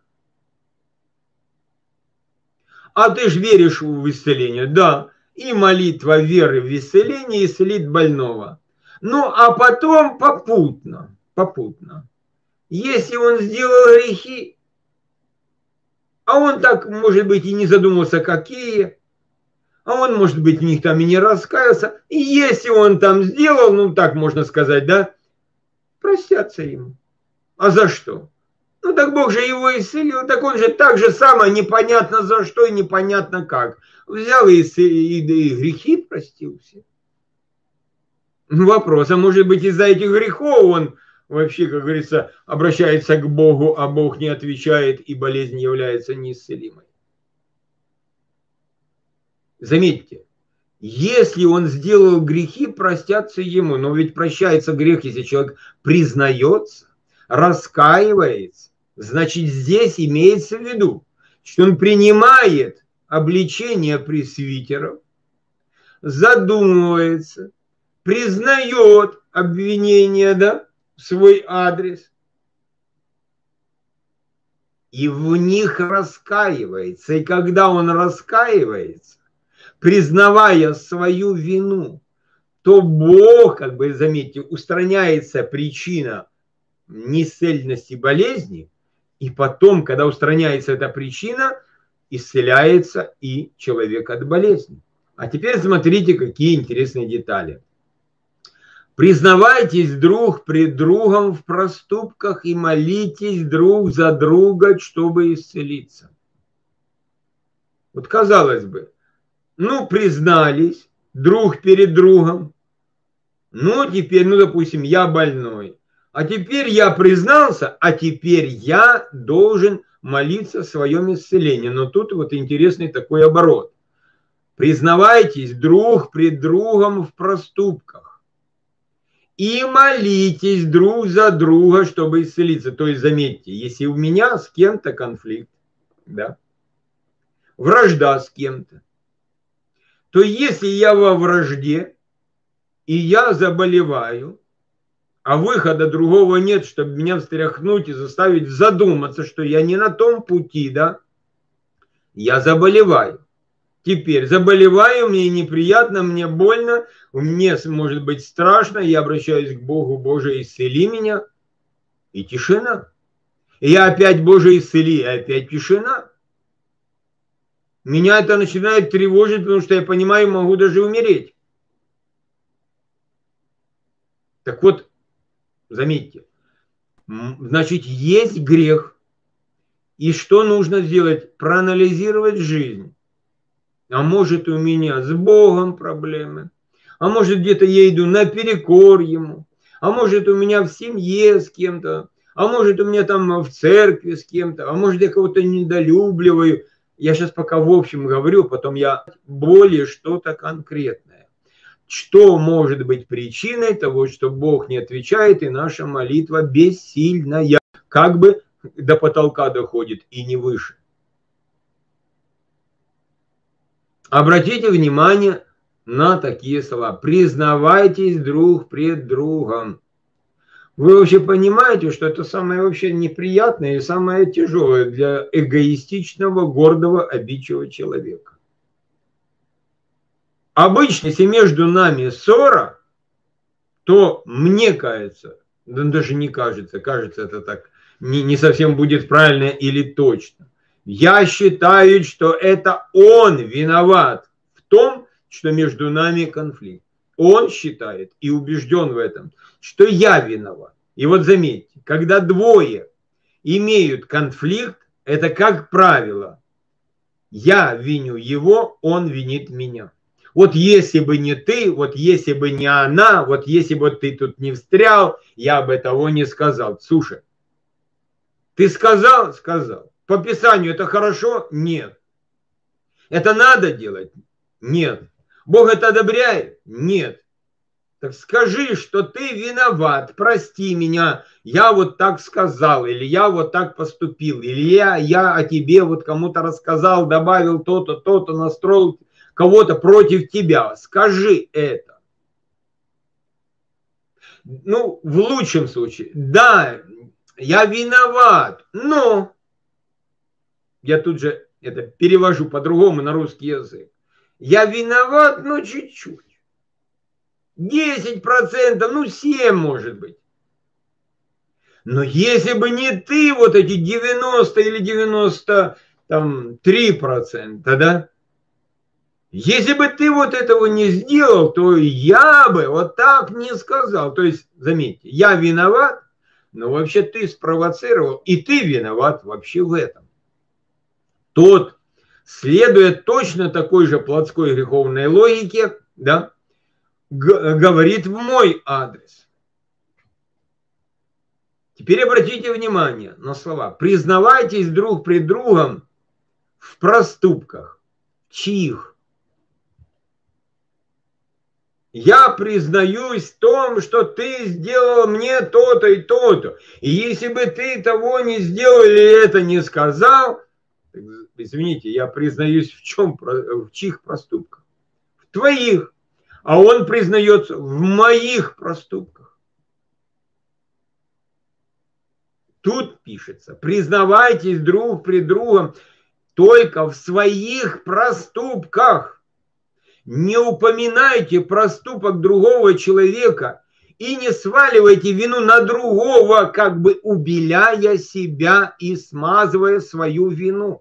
А ты же веришь в исцеление, да, и молитва веры в исцеление исцелит больного. Ну, а потом попутно, попутно. Если он сделал грехи, а он так, может быть, и не задумался, какие, а он, может быть, в них там и не раскаялся, и если он там сделал, ну, так можно сказать, да, простятся ему. А за что? Ну, так Бог же его исцелил, так он же так же самое, непонятно за что и непонятно как. Взял и, и, и грехи простил все. Вопрос, а может быть, из-за этих грехов он вообще, как говорится, обращается к Богу, а Бог не отвечает, и болезнь является неисцелимой. Заметьте, если он сделал грехи, простятся ему. Но ведь прощается грех, если человек признается, раскаивается. Значит, здесь имеется в виду, что он принимает обличение пресвитеров, задумывается, признает обвинение, да, в свой адрес и в них раскаивается. И когда он раскаивается, признавая свою вину, то Бог, как бы, заметьте, устраняется причина неисцельности болезни, и потом, когда устраняется эта причина, исцеляется и человек от болезни. А теперь смотрите, какие интересные детали. Признавайтесь друг пред другом в проступках и молитесь друг за друга, чтобы исцелиться. Вот казалось бы, ну, признались друг перед другом. Ну, теперь, ну, допустим, я больной. А теперь я признался, а теперь я должен молиться о своем исцелении. Но тут вот интересный такой оборот. Признавайтесь друг пред другом в проступках. И молитесь друг за друга, чтобы исцелиться. То есть, заметьте, если у меня с кем-то конфликт, да, вражда с кем-то, то если я во вражде, и я заболеваю, а выхода другого нет, чтобы меня встряхнуть и заставить задуматься, что я не на том пути, да, я заболеваю. Теперь заболеваю, мне неприятно, мне больно, мне может быть страшно, я обращаюсь к Богу, Боже, исцели меня, и тишина. И я опять, Боже, исцели, и опять тишина. Меня это начинает тревожить, потому что я понимаю, могу даже умереть. Так вот, заметьте, значит, есть грех. И что нужно сделать? Проанализировать жизнь. А может, у меня с Богом проблемы. А может, где-то я иду наперекор ему. А может, у меня в семье с кем-то. А может, у меня там в церкви с кем-то. А может, я кого-то недолюбливаю. Я сейчас пока в общем говорю, потом я более что-то конкретное. Что может быть причиной того, что Бог не отвечает, и наша молитва бессильная, как бы до потолка доходит и не выше. Обратите внимание на такие слова. Признавайтесь друг пред другом. Вы вообще понимаете, что это самое вообще неприятное и самое тяжелое для эгоистичного, гордого, обидчивого человека. Обычно, если между нами ссора, то мне кажется, да даже не кажется, кажется это так, не, не совсем будет правильно или точно. Я считаю, что это он виноват в том, что между нами конфликт. Он считает и убежден в этом, что я виноват. И вот заметьте, когда двое имеют конфликт, это, как правило, я виню его, он винит меня. Вот если бы не ты, вот если бы не она, вот если бы ты тут не встрял, я бы того не сказал. Слушай, ты сказал? Сказал. по Писанию это хорошо? Нет. Это надо делать? Нет. Бог это одобряет? Нет. Так скажи, что ты виноват, прости меня, я вот так сказал, или я вот так поступил, или я, я о тебе вот кому-то рассказал, добавил то-то, то-то, настроил кого-то против тебя. Скажи это. Ну, в лучшем случае, да, я виноват, но я тут же это перевожу по-другому на русский язык. Я виноват, но чуть-чуть. десять процентов, ну семь может быть. Но если бы не ты, вот эти девяносто или девяносто три процента, да? Если бы ты вот этого не сделал, то я бы вот так не сказал. То есть, заметьте, я виноват, но вообще ты спровоцировал, и ты виноват вообще в этом. Тот, следуя точно такой же плотской греховной логике, да, говорит в мой адрес. Теперь обратите внимание на слова. Признавайтесь друг пред другом в проступках. Чьих? Я признаюсь в том, что ты сделал мне то-то и то-то. И если бы ты того не сделал или это не сказал, извините, я признаюсь в чем, в чьих проступках? В твоих. А он признается в моих проступках. Тут пишется, признавайтесь друг пред другом только в своих проступках. Не упоминайте проступок другого человека и не сваливайте вину на другого, как бы убеляя себя и смазывая свою вину.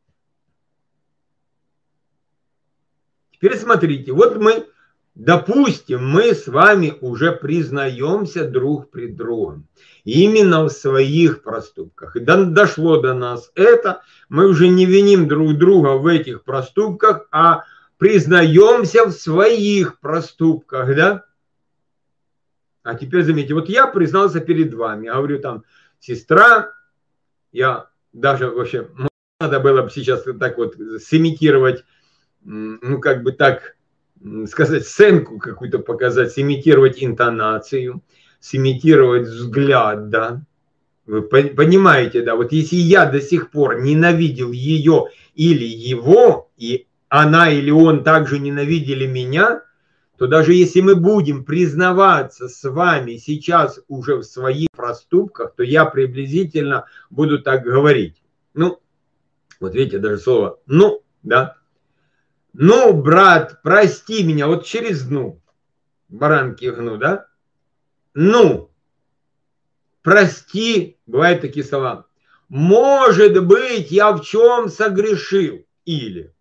Теперь смотрите, вот мы, допустим, мы с вами уже признаемся друг пред другом. Именно в своих проступках. И дошло до нас это, мы уже не виним друг друга в этих проступках, а признаемся в своих проступках, да? А теперь заметьте, вот я признался перед вами, говорю там, сестра, я даже вообще, надо было бы сейчас так вот сымитировать, ну как бы так сказать, сценку какую-то показать, сымитировать интонацию, сымитировать взгляд, да? Вы понимаете, да, вот если я до сих пор ненавидел ее или его, и она или он также ненавидели меня, то даже если мы будем признаваться с вами сейчас уже в своих проступках, то я приблизительно буду так говорить. Ну, вот видите, даже слово «ну», да. «Ну, брат, прости меня», вот через «ну», баранки гну, да. «Ну, прости», бывают такие слова. «Может быть, я в чем согрешил» или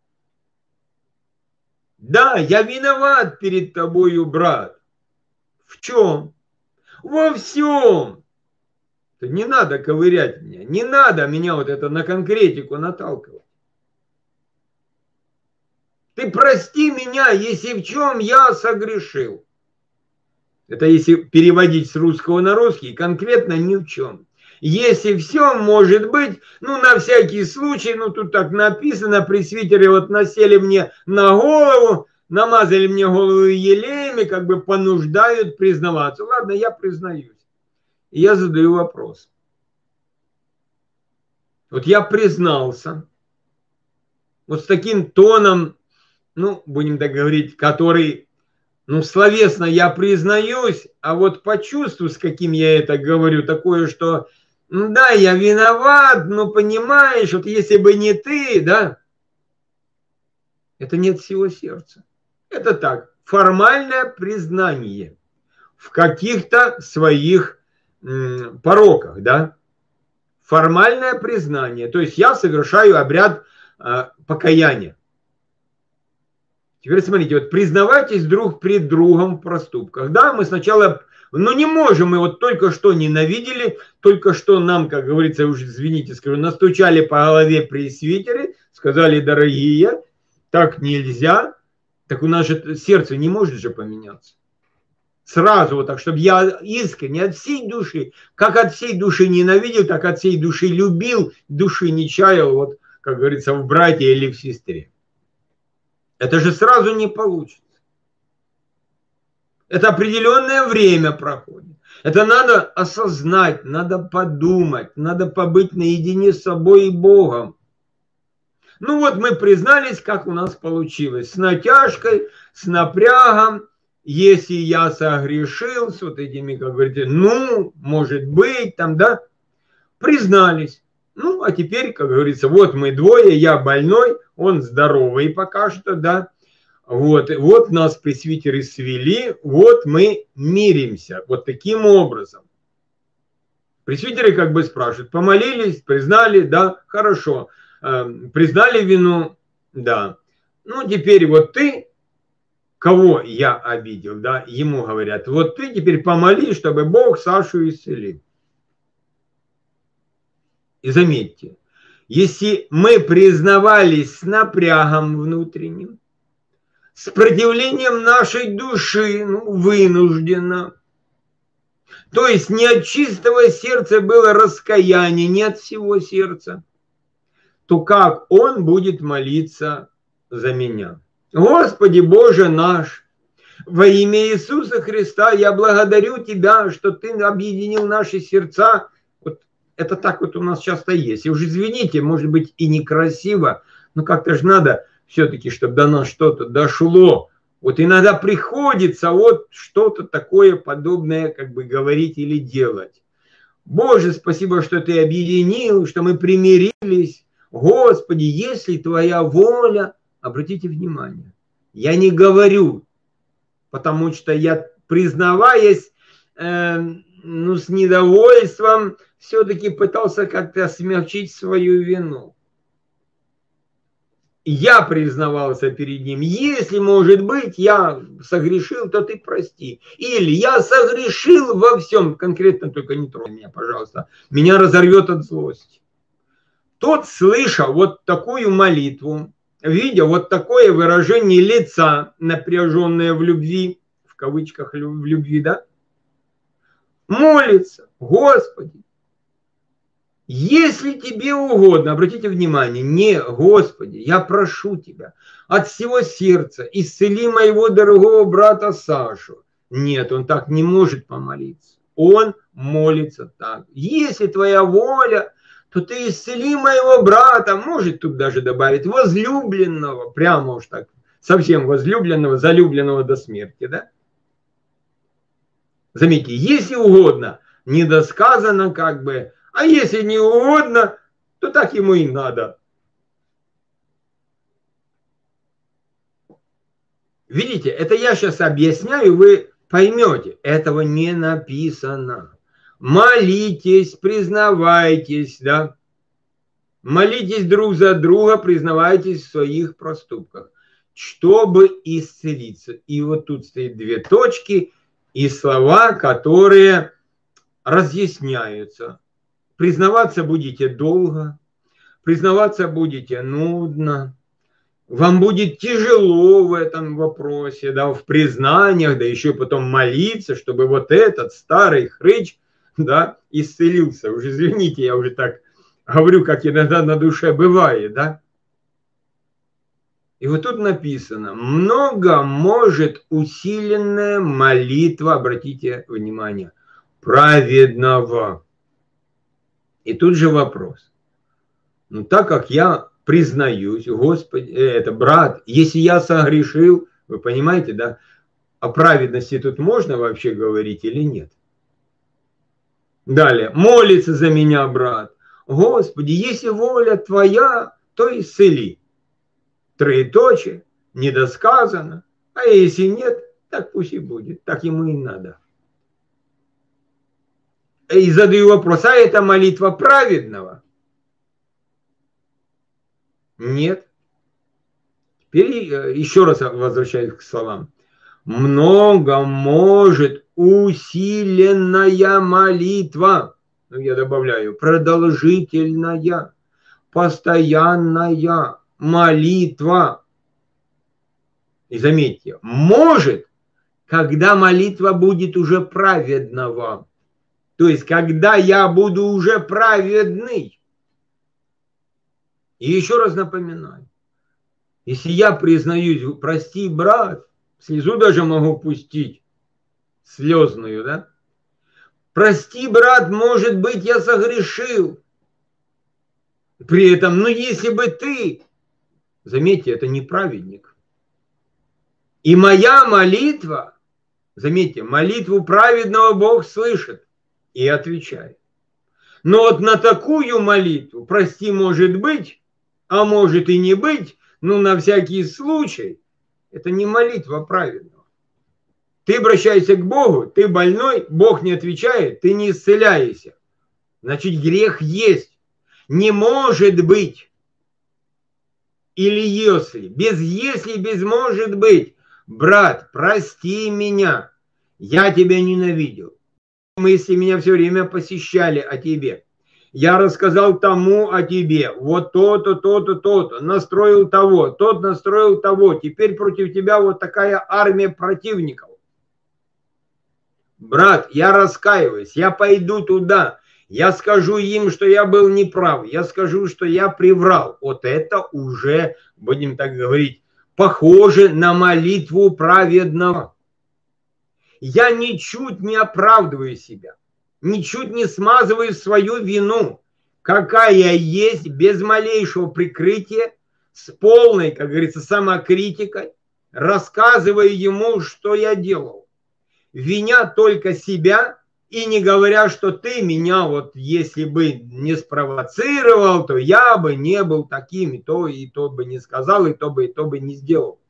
«Да, я виноват перед тобою, брат». В чем? Во всем. Не надо ковырять меня, не надо меня вот это на конкретику наталкивать. Ты прости меня, если в чем я согрешил. Это если переводить с русского на русский, конкретно ни в чем. Если все может быть, ну на всякий случай, ну тут так написано, пресвитеры вот насели мне на голову, намазали мне голову елеями, как бы понуждают признаваться. Ладно, я признаюсь. И я задаю вопрос. Вот я признался, вот с таким тоном, ну, будем так говорить, который, ну, словесно я признаюсь, а вот по чувству, с каким я это говорю, такое, что... Ну да, я виноват, но понимаешь, вот если бы не ты, да, это нет всего сердца. Это так, формальное признание в каких-то своих м, пороках, да, формальное признание. То есть я совершаю обряд э, покаяния. Теперь смотрите, вот признавайтесь друг пред другом в проступках. Да, мы сначала... Но не можем, мы вот только что ненавидели, только что нам, как говорится, уже, извините, скажу, настучали по голове пресвитеры, сказали, дорогие, так нельзя, так у нас же сердце не может же поменяться. Сразу вот так, чтобы я искренне от всей души, как от всей души ненавидел, так от всей души любил, души не чаял, вот, как говорится, в брате или в сестре. Это же сразу не получится. Это определенное время проходит. Это надо осознать, надо подумать, надо побыть наедине с собой и Богом. Ну вот мы признались, как у нас получилось. С натяжкой, с напрягом. Если я согрешил с вот этими, как говорите, ну, может быть, там, да, признались. Ну, а теперь, как говорится, вот мы двое, я больной, он здоровый пока что, да. Вот, вот нас пресвитеры свели, вот мы миримся. Вот таким образом. Пресвитеры как бы спрашивают, помолились, признали, да, хорошо. Э, признали вину, да. Ну, теперь вот ты, кого я обидел, да, ему говорят, вот ты теперь помолись, чтобы Бог Сашу исцелил. И заметьте, если мы признавались с напрягом внутренним, с противлением нашей души, ну, вынужденно, то есть не от чистого сердца было раскаяние, не от всего сердца, то как он будет молиться за меня? Господи Боже наш, во имя Иисуса Христа я благодарю Тебя, что Ты объединил наши сердца. Вот это так вот у нас часто есть. И уж извините, может быть и некрасиво, но как-то же надо все-таки, чтобы до нас что-то дошло. Вот иногда приходится вот что-то такое подобное как бы говорить или делать. Боже, спасибо, что Ты объединил, что мы примирились. Господи, если Твоя воля, обратите внимание, я не говорю, потому что я, признаваясь, э, ну, с недовольством, все-таки пытался как-то смягчить свою вину. Я признавался перед ним, если, может быть, я согрешил, то ты прости. Или я согрешил во всем, конкретно только не трогай меня, пожалуйста, меня разорвет от злости. Тот, слыша вот такую молитву, видя вот такое выражение лица, напряженное в любви, в кавычках в любви, да, молится, Господи, если тебе угодно, обратите внимание, не Господи, я прошу Тебя от всего сердца, исцели моего дорогого брата Сашу. Нет, он так не может помолиться. Он молится так. Если Твоя воля, то Ты исцели моего брата, может тут даже добавить возлюбленного, прямо уж так, совсем возлюбленного, залюбленного до смерти, да? Заметьте, если угодно, недосказано как бы, а если не угодно, то так ему и надо. Видите, это я сейчас объясняю, вы поймете, этого не написано. Молитесь, признавайтесь, да. Молитесь друг за друга, признавайтесь в своих проступках, чтобы исцелиться. И вот тут стоит две точки и слова, которые разъясняются. Признаваться будете долго, признаваться будете нудно, вам будет тяжело в этом вопросе, да, в признаниях, да еще потом молиться, чтобы вот этот старый хрыч, да, исцелился. Уж извините, я уже так говорю, как иногда на душе бывает, да. И вот тут написано, много может усиленная молитва, обратите внимание, праведного. И тут же вопрос. Ну, так как я признаюсь, Господи, это брат, если я согрешил, вы понимаете, да, о праведности тут можно вообще говорить или нет? Далее, молится за меня, брат. Господи, если воля Твоя, то исцели. Троеточие, недосказано, а если нет, так пусть и будет, так ему и надо. И задаю вопрос, а это молитва праведного? Нет. Теперь еще раз возвращаюсь к словам. Много может усиленная молитва, ну я добавляю, продолжительная, постоянная молитва. И заметьте, может когда молитва будет уже праведного. То есть, когда я буду уже праведный. И еще раз напоминаю, если я признаюсь, прости, брат, слезу даже могу пустить, слезную, да? Прости, брат, может быть, я согрешил. При этом, ну если бы ты, заметьте, это не праведник. И моя молитва, заметьте, молитву праведного Бог слышит и отвечает. Но вот на такую молитву, прости, может быть, а может и не быть, ну на всякий случай, это не молитва праведного. Ты обращаешься к Богу, ты больной, Бог не отвечает, ты не исцеляешься. Значит, грех есть. Не может быть. Или если. Без если, без может быть. Брат, прости меня. Я тебя ненавидел. Мысли меня все время посещали о тебе. Я рассказал тому о тебе. Вот то-то, то-то, то-то. Настроил того. Тот настроил того. Теперь против тебя вот такая армия противников. Брат, я раскаиваюсь. Я пойду туда. Я скажу им, что я был неправ. Я скажу, что я приврал. Вот это уже, будем так говорить, похоже на молитву праведного. Я ничуть не оправдываю себя. Ничуть не смазываю свою вину. Какая есть, без малейшего прикрытия, с полной, как говорится, самокритикой, рассказывая ему, что я делал. Виня только себя и не говоря, что ты меня вот если бы не спровоцировал, то я бы не был таким, и то, и то бы не сказал, и то бы, и то бы не сделал.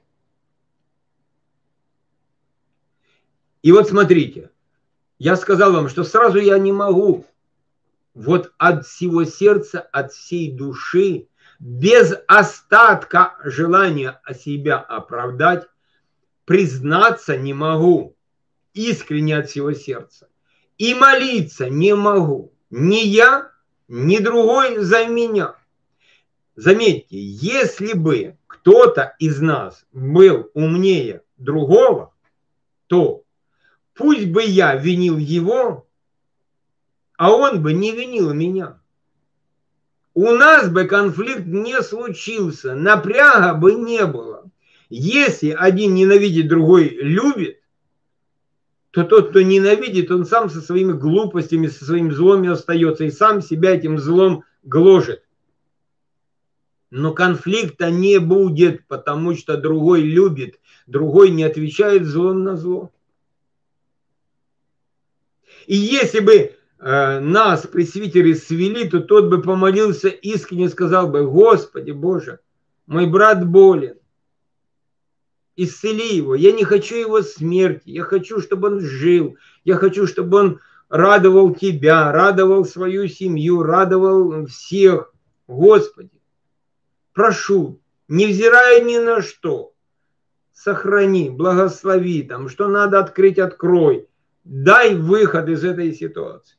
И вот смотрите, я сказал вам, что сразу я не могу вот от всего сердца, от всей души, без остатка желания себя оправдать, признаться не могу. Искренне от всего сердца. И молиться не могу. Ни я, ни другой за меня. Заметьте, если бы кто-то из нас был умнее другого, то пусть бы я винил его, а он бы не винил меня. У нас бы конфликт не случился, напряга бы не было. Если один ненавидит, другой любит, то тот, кто ненавидит, он сам со своими глупостями, со своим злом остается и сам себя этим злом гложет. Но конфликта не будет, потому что другой любит, другой не отвечает злом на зло. И если бы э, нас, пресвитеры, свели, то тот бы помолился искренне, сказал бы: Господи Боже, мой брат болен. Исцели его. Я не хочу его смерти. Я хочу, чтобы он жил. Я хочу, чтобы он радовал тебя, радовал свою семью, радовал всех. Господи, прошу, невзирая ни на что, сохрани, благослови, там, что надо открыть, открой. Дай выход из этой ситуации.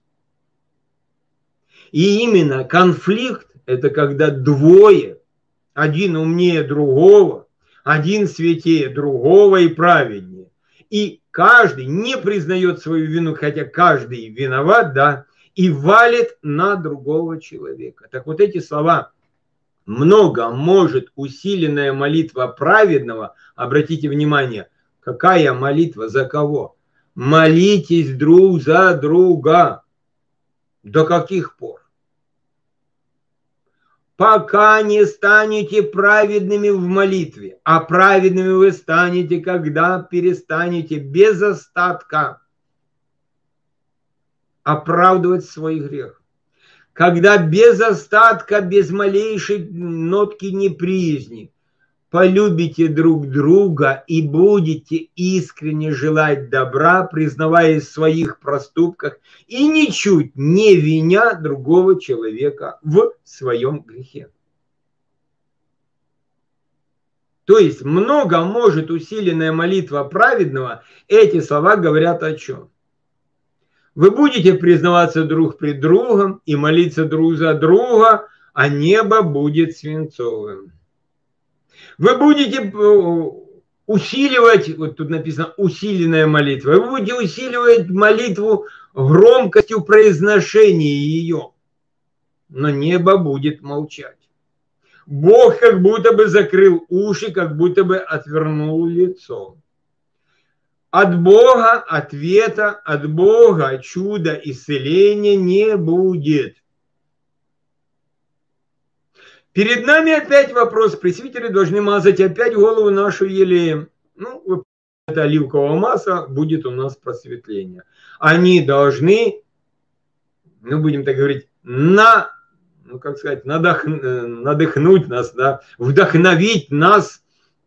И именно конфликт – это когда двое, один умнее другого, один святее другого и праведнее. И каждый не признает свою вину, хотя каждый виноват, да, и валит на другого человека. Так вот эти слова: много может усиленная молитва праведного. Обратите внимание, какая молитва за кого? Молитесь друг за друга. До каких пор? Пока не станете праведными в молитве. А праведными вы станете, когда перестанете без остатка оправдывать свой грех. Когда без остатка, без малейшей нотки неприязни полюбите друг друга и будете искренне желать добра, признаваясь в своих проступках и ничуть не виня другого человека в своем грехе. То есть много может усиленная молитва праведного. Эти слова говорят о чем? Вы будете признаваться друг пред другом и молиться друг за друга, а небо будет свинцовым. Вы будете усиливать, вот тут написано усиленная молитва, вы будете усиливать молитву громкостью произношения ее, но небо будет молчать. Бог как будто бы закрыл уши, как будто бы отвернул лицо. От Бога ответа, от Бога чуда исцеления не будет. Перед нами опять вопрос. Пресвитеры должны мазать опять голову нашу елеем. Ну, это оливковое масло, будет у нас просветление. Они должны, ну, будем так говорить, на, ну, как сказать, надох, надыхнуть нас, да, вдохновить нас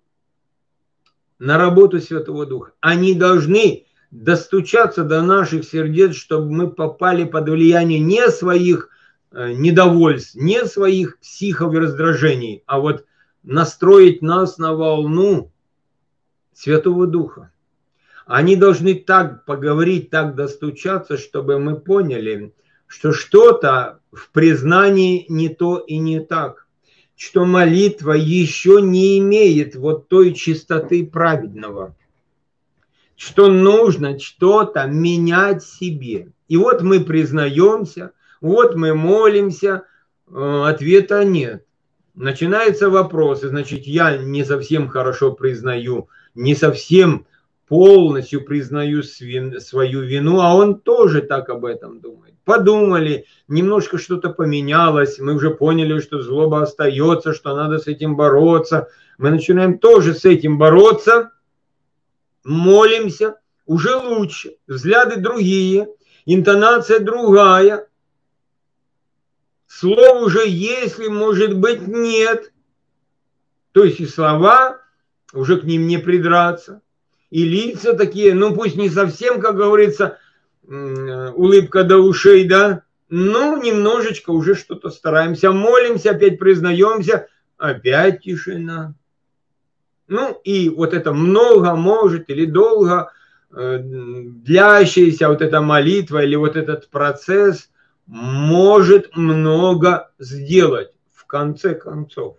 на работу Святого Духа. Они должны достучаться до наших сердец, чтобы мы попали под влияние не своих недовольств, не своих психов и раздражений, а вот настроить нас на волну Святого Духа. Они должны так поговорить, так достучаться, чтобы мы поняли, что что-то в признании не то и не так, что молитва еще не имеет вот той чистоты праведного, что нужно что-то менять себе. И вот мы признаемся, вот мы молимся, ответа нет. Начинаются вопросы, значит, я не совсем хорошо признаю, не совсем полностью признаю свою вину, а он тоже так об этом думает. Подумали, немножко что-то поменялось, мы уже поняли, что злоба остается, что надо с этим бороться. Мы начинаем тоже с этим бороться, молимся, уже лучше, взгляды другие, интонация другая. Слово уже если, может быть, нет. То есть и слова, уже к ним не придраться. И лица такие, ну пусть не совсем, как говорится, улыбка до ушей, да, но немножечко уже что-то стараемся, молимся, опять признаемся, опять тишина. Ну и вот это много может или долго длящаяся вот эта молитва или вот этот процесс может много сделать в конце концов.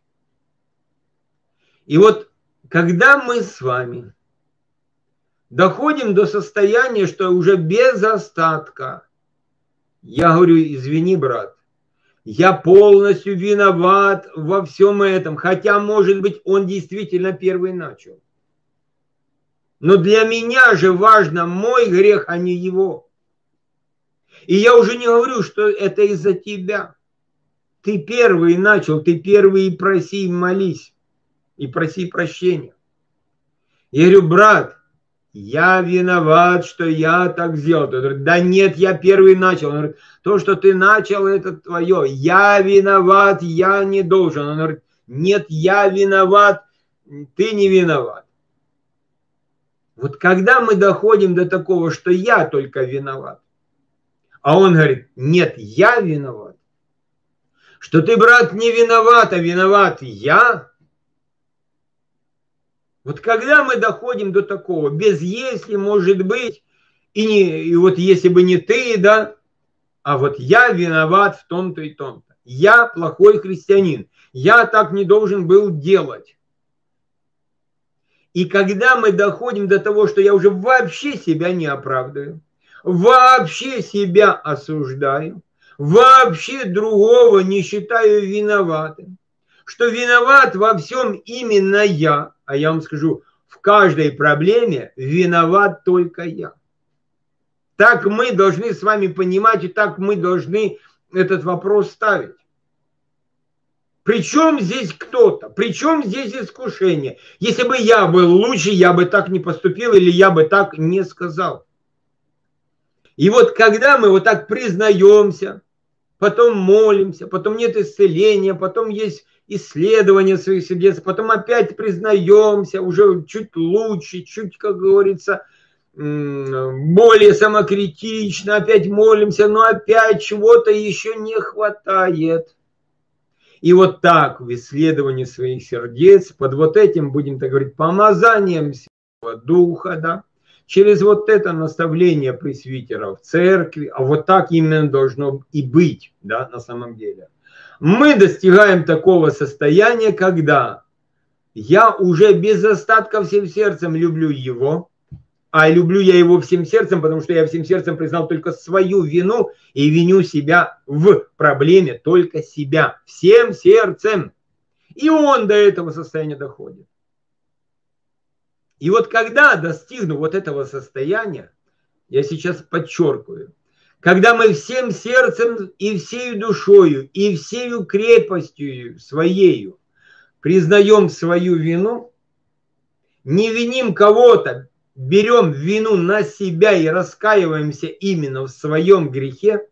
И вот когда мы с вами доходим до состояния, что уже без остатка, я говорю, извини, брат, я полностью виноват во всем этом, хотя, может быть, он действительно первый начал. Но для меня же важно мой грех, а не его. И я уже не говорю, что это из-за тебя. Ты первый начал, ты первый и проси, и молись, и проси прощения. Я говорю, брат, я виноват, что я так сделал. Он говорит, да нет, я первый начал. Он говорит, то, что ты начал, это твое. Я виноват, я не должен. Он говорит, нет, я виноват, ты не виноват. Вот когда мы доходим до такого, что я только виноват, а он говорит, нет, я виноват, что ты, брат, не виноват, а виноват я. Вот когда мы доходим до такого, без если, может быть, и, не, и вот если бы не ты, да, а вот я виноват в том-то и том-то. Я плохой христианин, я так не должен был делать. И когда мы доходим до того, что я уже вообще себя не оправдываю, вообще себя осуждаю, вообще другого не считаю виноватым, что виноват во всем именно я, а я вам скажу, в каждой проблеме виноват только я. Так мы должны с вами понимать, и так мы должны этот вопрос ставить. Причем здесь кто-то? Причем здесь искушение? Если бы я был лучше, я бы так не поступил или я бы так не сказал. И вот когда мы вот так признаемся, потом молимся, потом нет исцеления, потом есть исследование своих сердец, потом опять признаемся, уже чуть лучше, чуть, как говорится, более самокритично, опять молимся, но опять чего-то еще не хватает. И вот так в исследовании своих сердец, под вот этим, будем так говорить, помазанием Святого Духа, да, через вот это наставление пресвитера в церкви, а вот так именно должно и быть, да, на самом деле. Мы достигаем такого состояния, когда я уже без остатка всем сердцем люблю его, а люблю я его всем сердцем, потому что я всем сердцем признал только свою вину и виню себя в проблеме, только себя, всем сердцем. И он до этого состояния доходит. И вот когда достигну вот этого состояния, я сейчас подчеркиваю, когда мы всем сердцем и всей душою и всею крепостью своею признаем свою вину, не виним кого-то, берем вину на себя и раскаиваемся именно в своем грехе,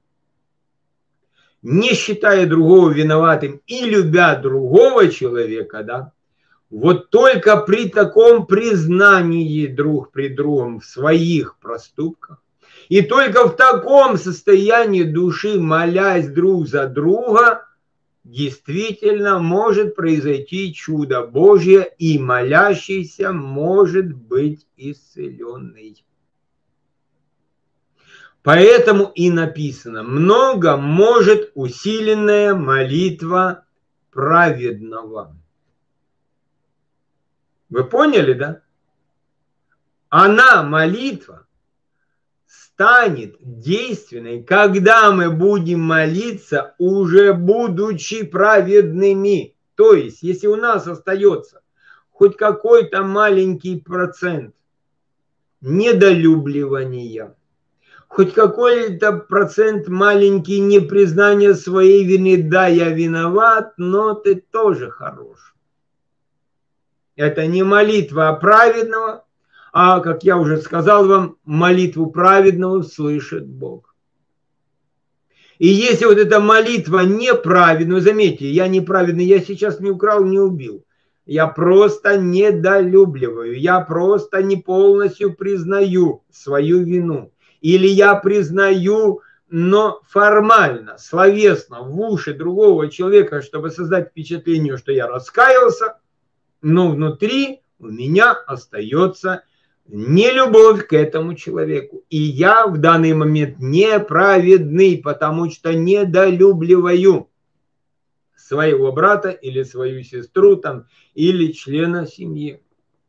не считая другого виноватым и любя другого человека, да, вот только при таком признании друг при другом в своих проступках, и только в таком состоянии души, молясь друг за друга, действительно может произойти чудо Божье, и молящийся может быть исцеленный. Поэтому и написано: много может усиленная молитва праведного. Вы поняли, да? Она, молитва, станет действенной, когда мы будем молиться, уже будучи праведными. То есть, если у нас остается хоть какой-то маленький процент недолюбливания, хоть какой-то процент маленький непризнания своей вины, да, я виноват, но ты тоже хорош. Это не молитва праведного, а, как я уже сказал вам, молитву праведного слышит Бог. И если вот эта молитва неправедная, заметьте, я неправедный, я сейчас не украл, не убил. Я просто недолюбливаю, я просто не полностью признаю свою вину. Или я признаю, но формально, словесно, в уши другого человека, чтобы создать впечатление, что я раскаялся, но внутри у меня остается нелюбовь к этому человеку. И я в данный момент неправедный, потому что недолюбливаю своего брата или свою сестру там, или члена семьи.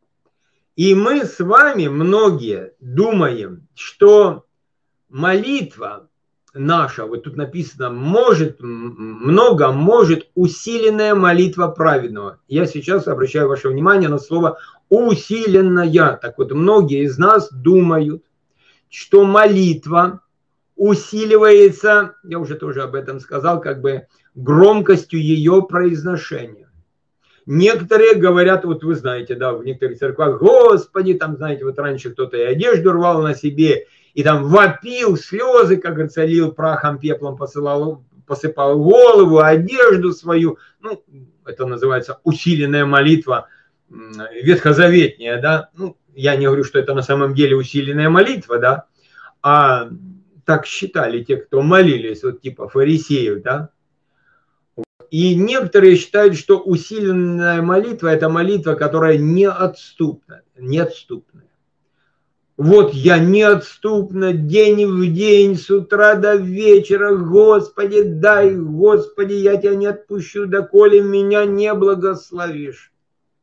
И мы с вами многие думаем, что молитва наша, вот тут написано, может, много может усиленная молитва праведного. Я сейчас обращаю ваше внимание на слово усиленная. Так вот, многие из нас думают, что молитва усиливается, я уже тоже об этом сказал, как бы громкостью ее произношения. Некоторые говорят, вот вы знаете, да, в некоторых церквах: Господи, там, знаете, вот раньше кто-то и одежду рвал на себе, и там вопил, слезы, как говорится, лил, прахом, пеплом посылал, посыпал голову, одежду свою. Ну, это называется усиленная молитва, ветхозаветняя, да. Ну, я не говорю, что это на самом деле усиленная молитва, да, а так считали те, кто молились, вот типа фарисеев, да. И некоторые считают, что усиленная молитва – это молитва, которая неотступна, неотступная. Вот я неотступно день в день, с утра до вечера, Господи, дай, Господи, я тебя не отпущу, доколе меня не благословишь.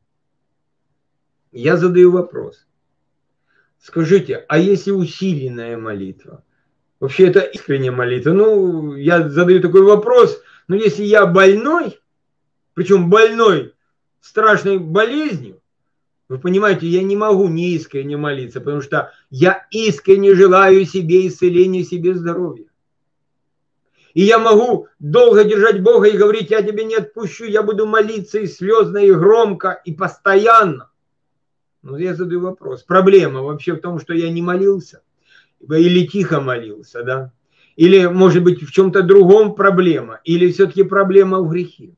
Я задаю вопрос. Скажите, а если усиленная молитва? Вообще это искренняя молитва. Ну, я задаю такой вопрос. Но если я больной, причем больной страшной болезнью, вы понимаете, я не могу не искренне молиться, потому что я искренне желаю себе исцеления, себе здоровья. И я могу долго держать Бога и говорить: я тебя не отпущу, я буду молиться и слезно, и громко, и постоянно. Но я задаю вопрос. Проблема вообще в том, что я не молился или тихо молился, да? Или, может быть, в чем-то другом проблема, или все-таки проблема в грехе.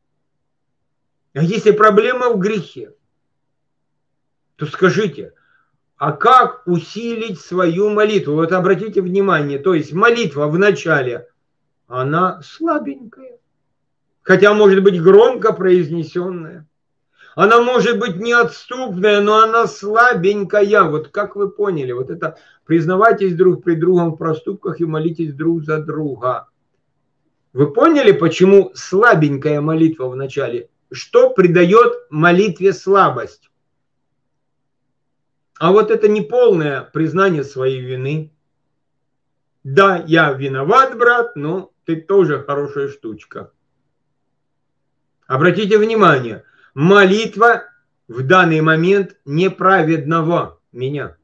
А если проблема в грехе, то скажите, а как усилить свою молитву? Вот обратите внимание, то есть молитва в начале, она слабенькая, хотя может быть громко произнесенная. Она может быть неотступная, но она слабенькая. Вот как вы поняли, вот это признавайтесь друг при другом в проступках и молитесь друг за друга. Вы поняли, почему слабенькая молитва в начале? что придает молитве слабость? А вот это неполное признание своей вины. Да, я виноват, брат, но ты тоже хорошая штучка. Обратите внимание, молитва в данный момент неправедного меня.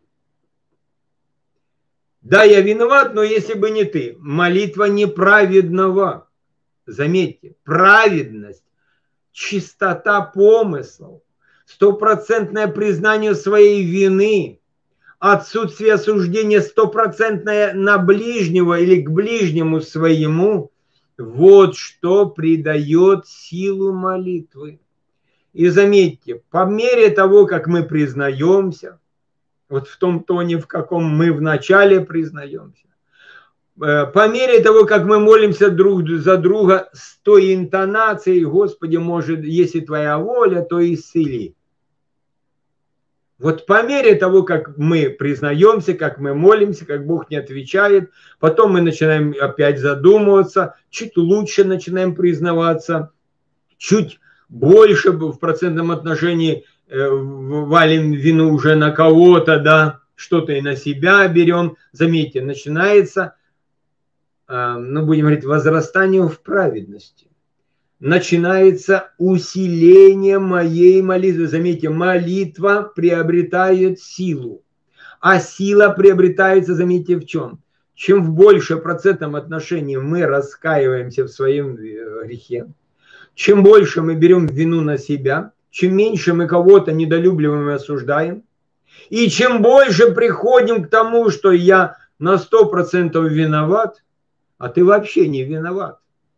Да, я виноват, но если бы не ты. Молитва неправедного. Заметьте, праведность, чистота помыслов, стопроцентное признание своей вины, отсутствие осуждения стопроцентное на ближнего или к ближнему своему, вот что придает силу молитвы. И заметьте, по мере того, как мы признаемся, вот в том тоне, в каком мы вначале признаемся, по мере того, как мы молимся друг за друга с той интонацией: Господи, может, если Твоя воля, то исцели. Вот по мере того, как мы признаемся, как мы молимся, как Бог не отвечает, потом мы начинаем опять задумываться, чуть лучше начинаем признаваться, чуть больше в процентном отношении валим вину уже на кого-то, да, что-то и на себя берем. Заметьте, начинается, ну, будем говорить, возрастание в праведности. Начинается усиление моей молитвы. Заметьте, молитва приобретает силу. А сила приобретается, заметьте, в чем? Чем в большем процентном отношении мы раскаиваемся в своем грехе, чем больше мы берем вину на себя, чем меньше мы кого-то недолюбливаем и осуждаем, и чем больше приходим к тому, что я на сто процентов виноват, а ты вообще не виноват.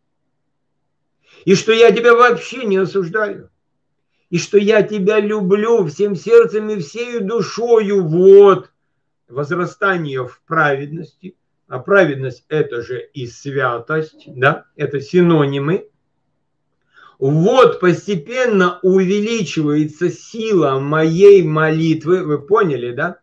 И что я тебя вообще не осуждаю. И что я тебя люблю всем сердцем и всею душою. Вот возрастание в праведности. А праведность – это же и святость, да? Это синонимы. Вот постепенно увеличивается сила моей молитвы. Вы поняли, да?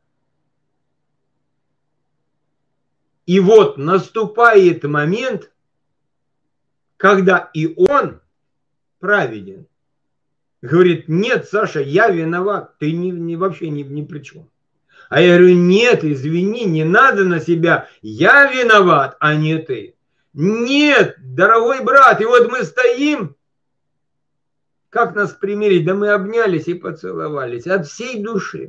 И вот наступает момент, когда и он праведен. Говорит: нет, Саша, я виноват, ты не, не, вообще ни, ни при чем. А я говорю: нет, извини, не надо на себя, я виноват, а не ты. Нет, дорогой брат, и вот мы стоим, как нас примирить? Да мы обнялись и поцеловались от всей души,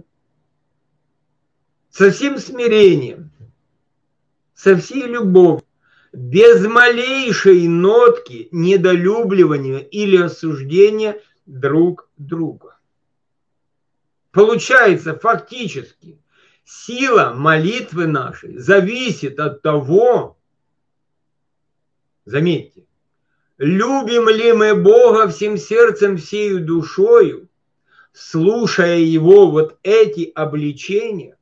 со всем смирением, со всей любовью. Без малейшей нотки недолюбливания или осуждения друг друга. Получается, фактически, сила молитвы нашей зависит от того, заметьте, любим ли мы Бога всем сердцем, всею душою, слушая Его вот эти обличения,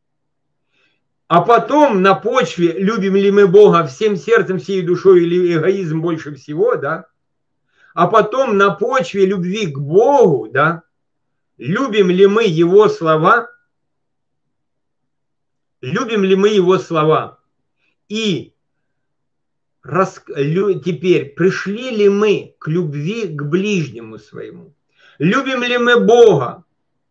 а потом на почве, любим ли мы Бога всем сердцем, всей душой, или эгоизм больше всего, да? А потом на почве любви к Богу, да? Любим ли мы Его слова? Любим ли мы Его слова? И рас... теперь пришли ли мы к любви к ближнему своему? Любим ли мы Бога?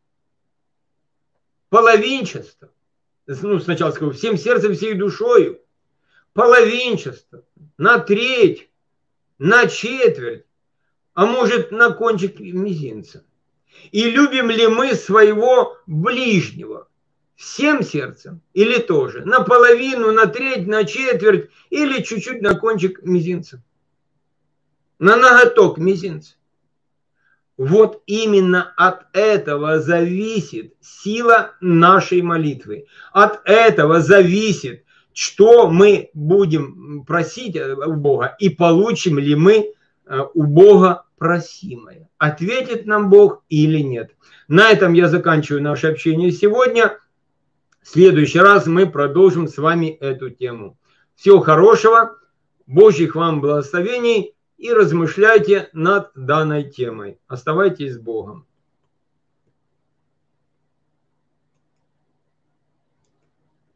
Половинчество. Ну, сначала скажу, всем сердцем, всей душою, половинчество, на треть, на четверть, а может на кончик мизинца. И любим ли мы своего ближнего всем сердцем или тоже на половину, на треть, на четверть или чуть-чуть на кончик мизинца, на ноготок мизинца? Вот именно от этого зависит сила нашей молитвы. От этого зависит, что мы будем просить у Бога и получим ли мы у Бога просимое. Ответит нам Бог или нет. На этом я заканчиваю наше общение сегодня. В следующий раз мы продолжим с вами эту тему. Всего хорошего, Божьих вам благословений. И размышляйте над данной темой. Оставайтесь с Богом.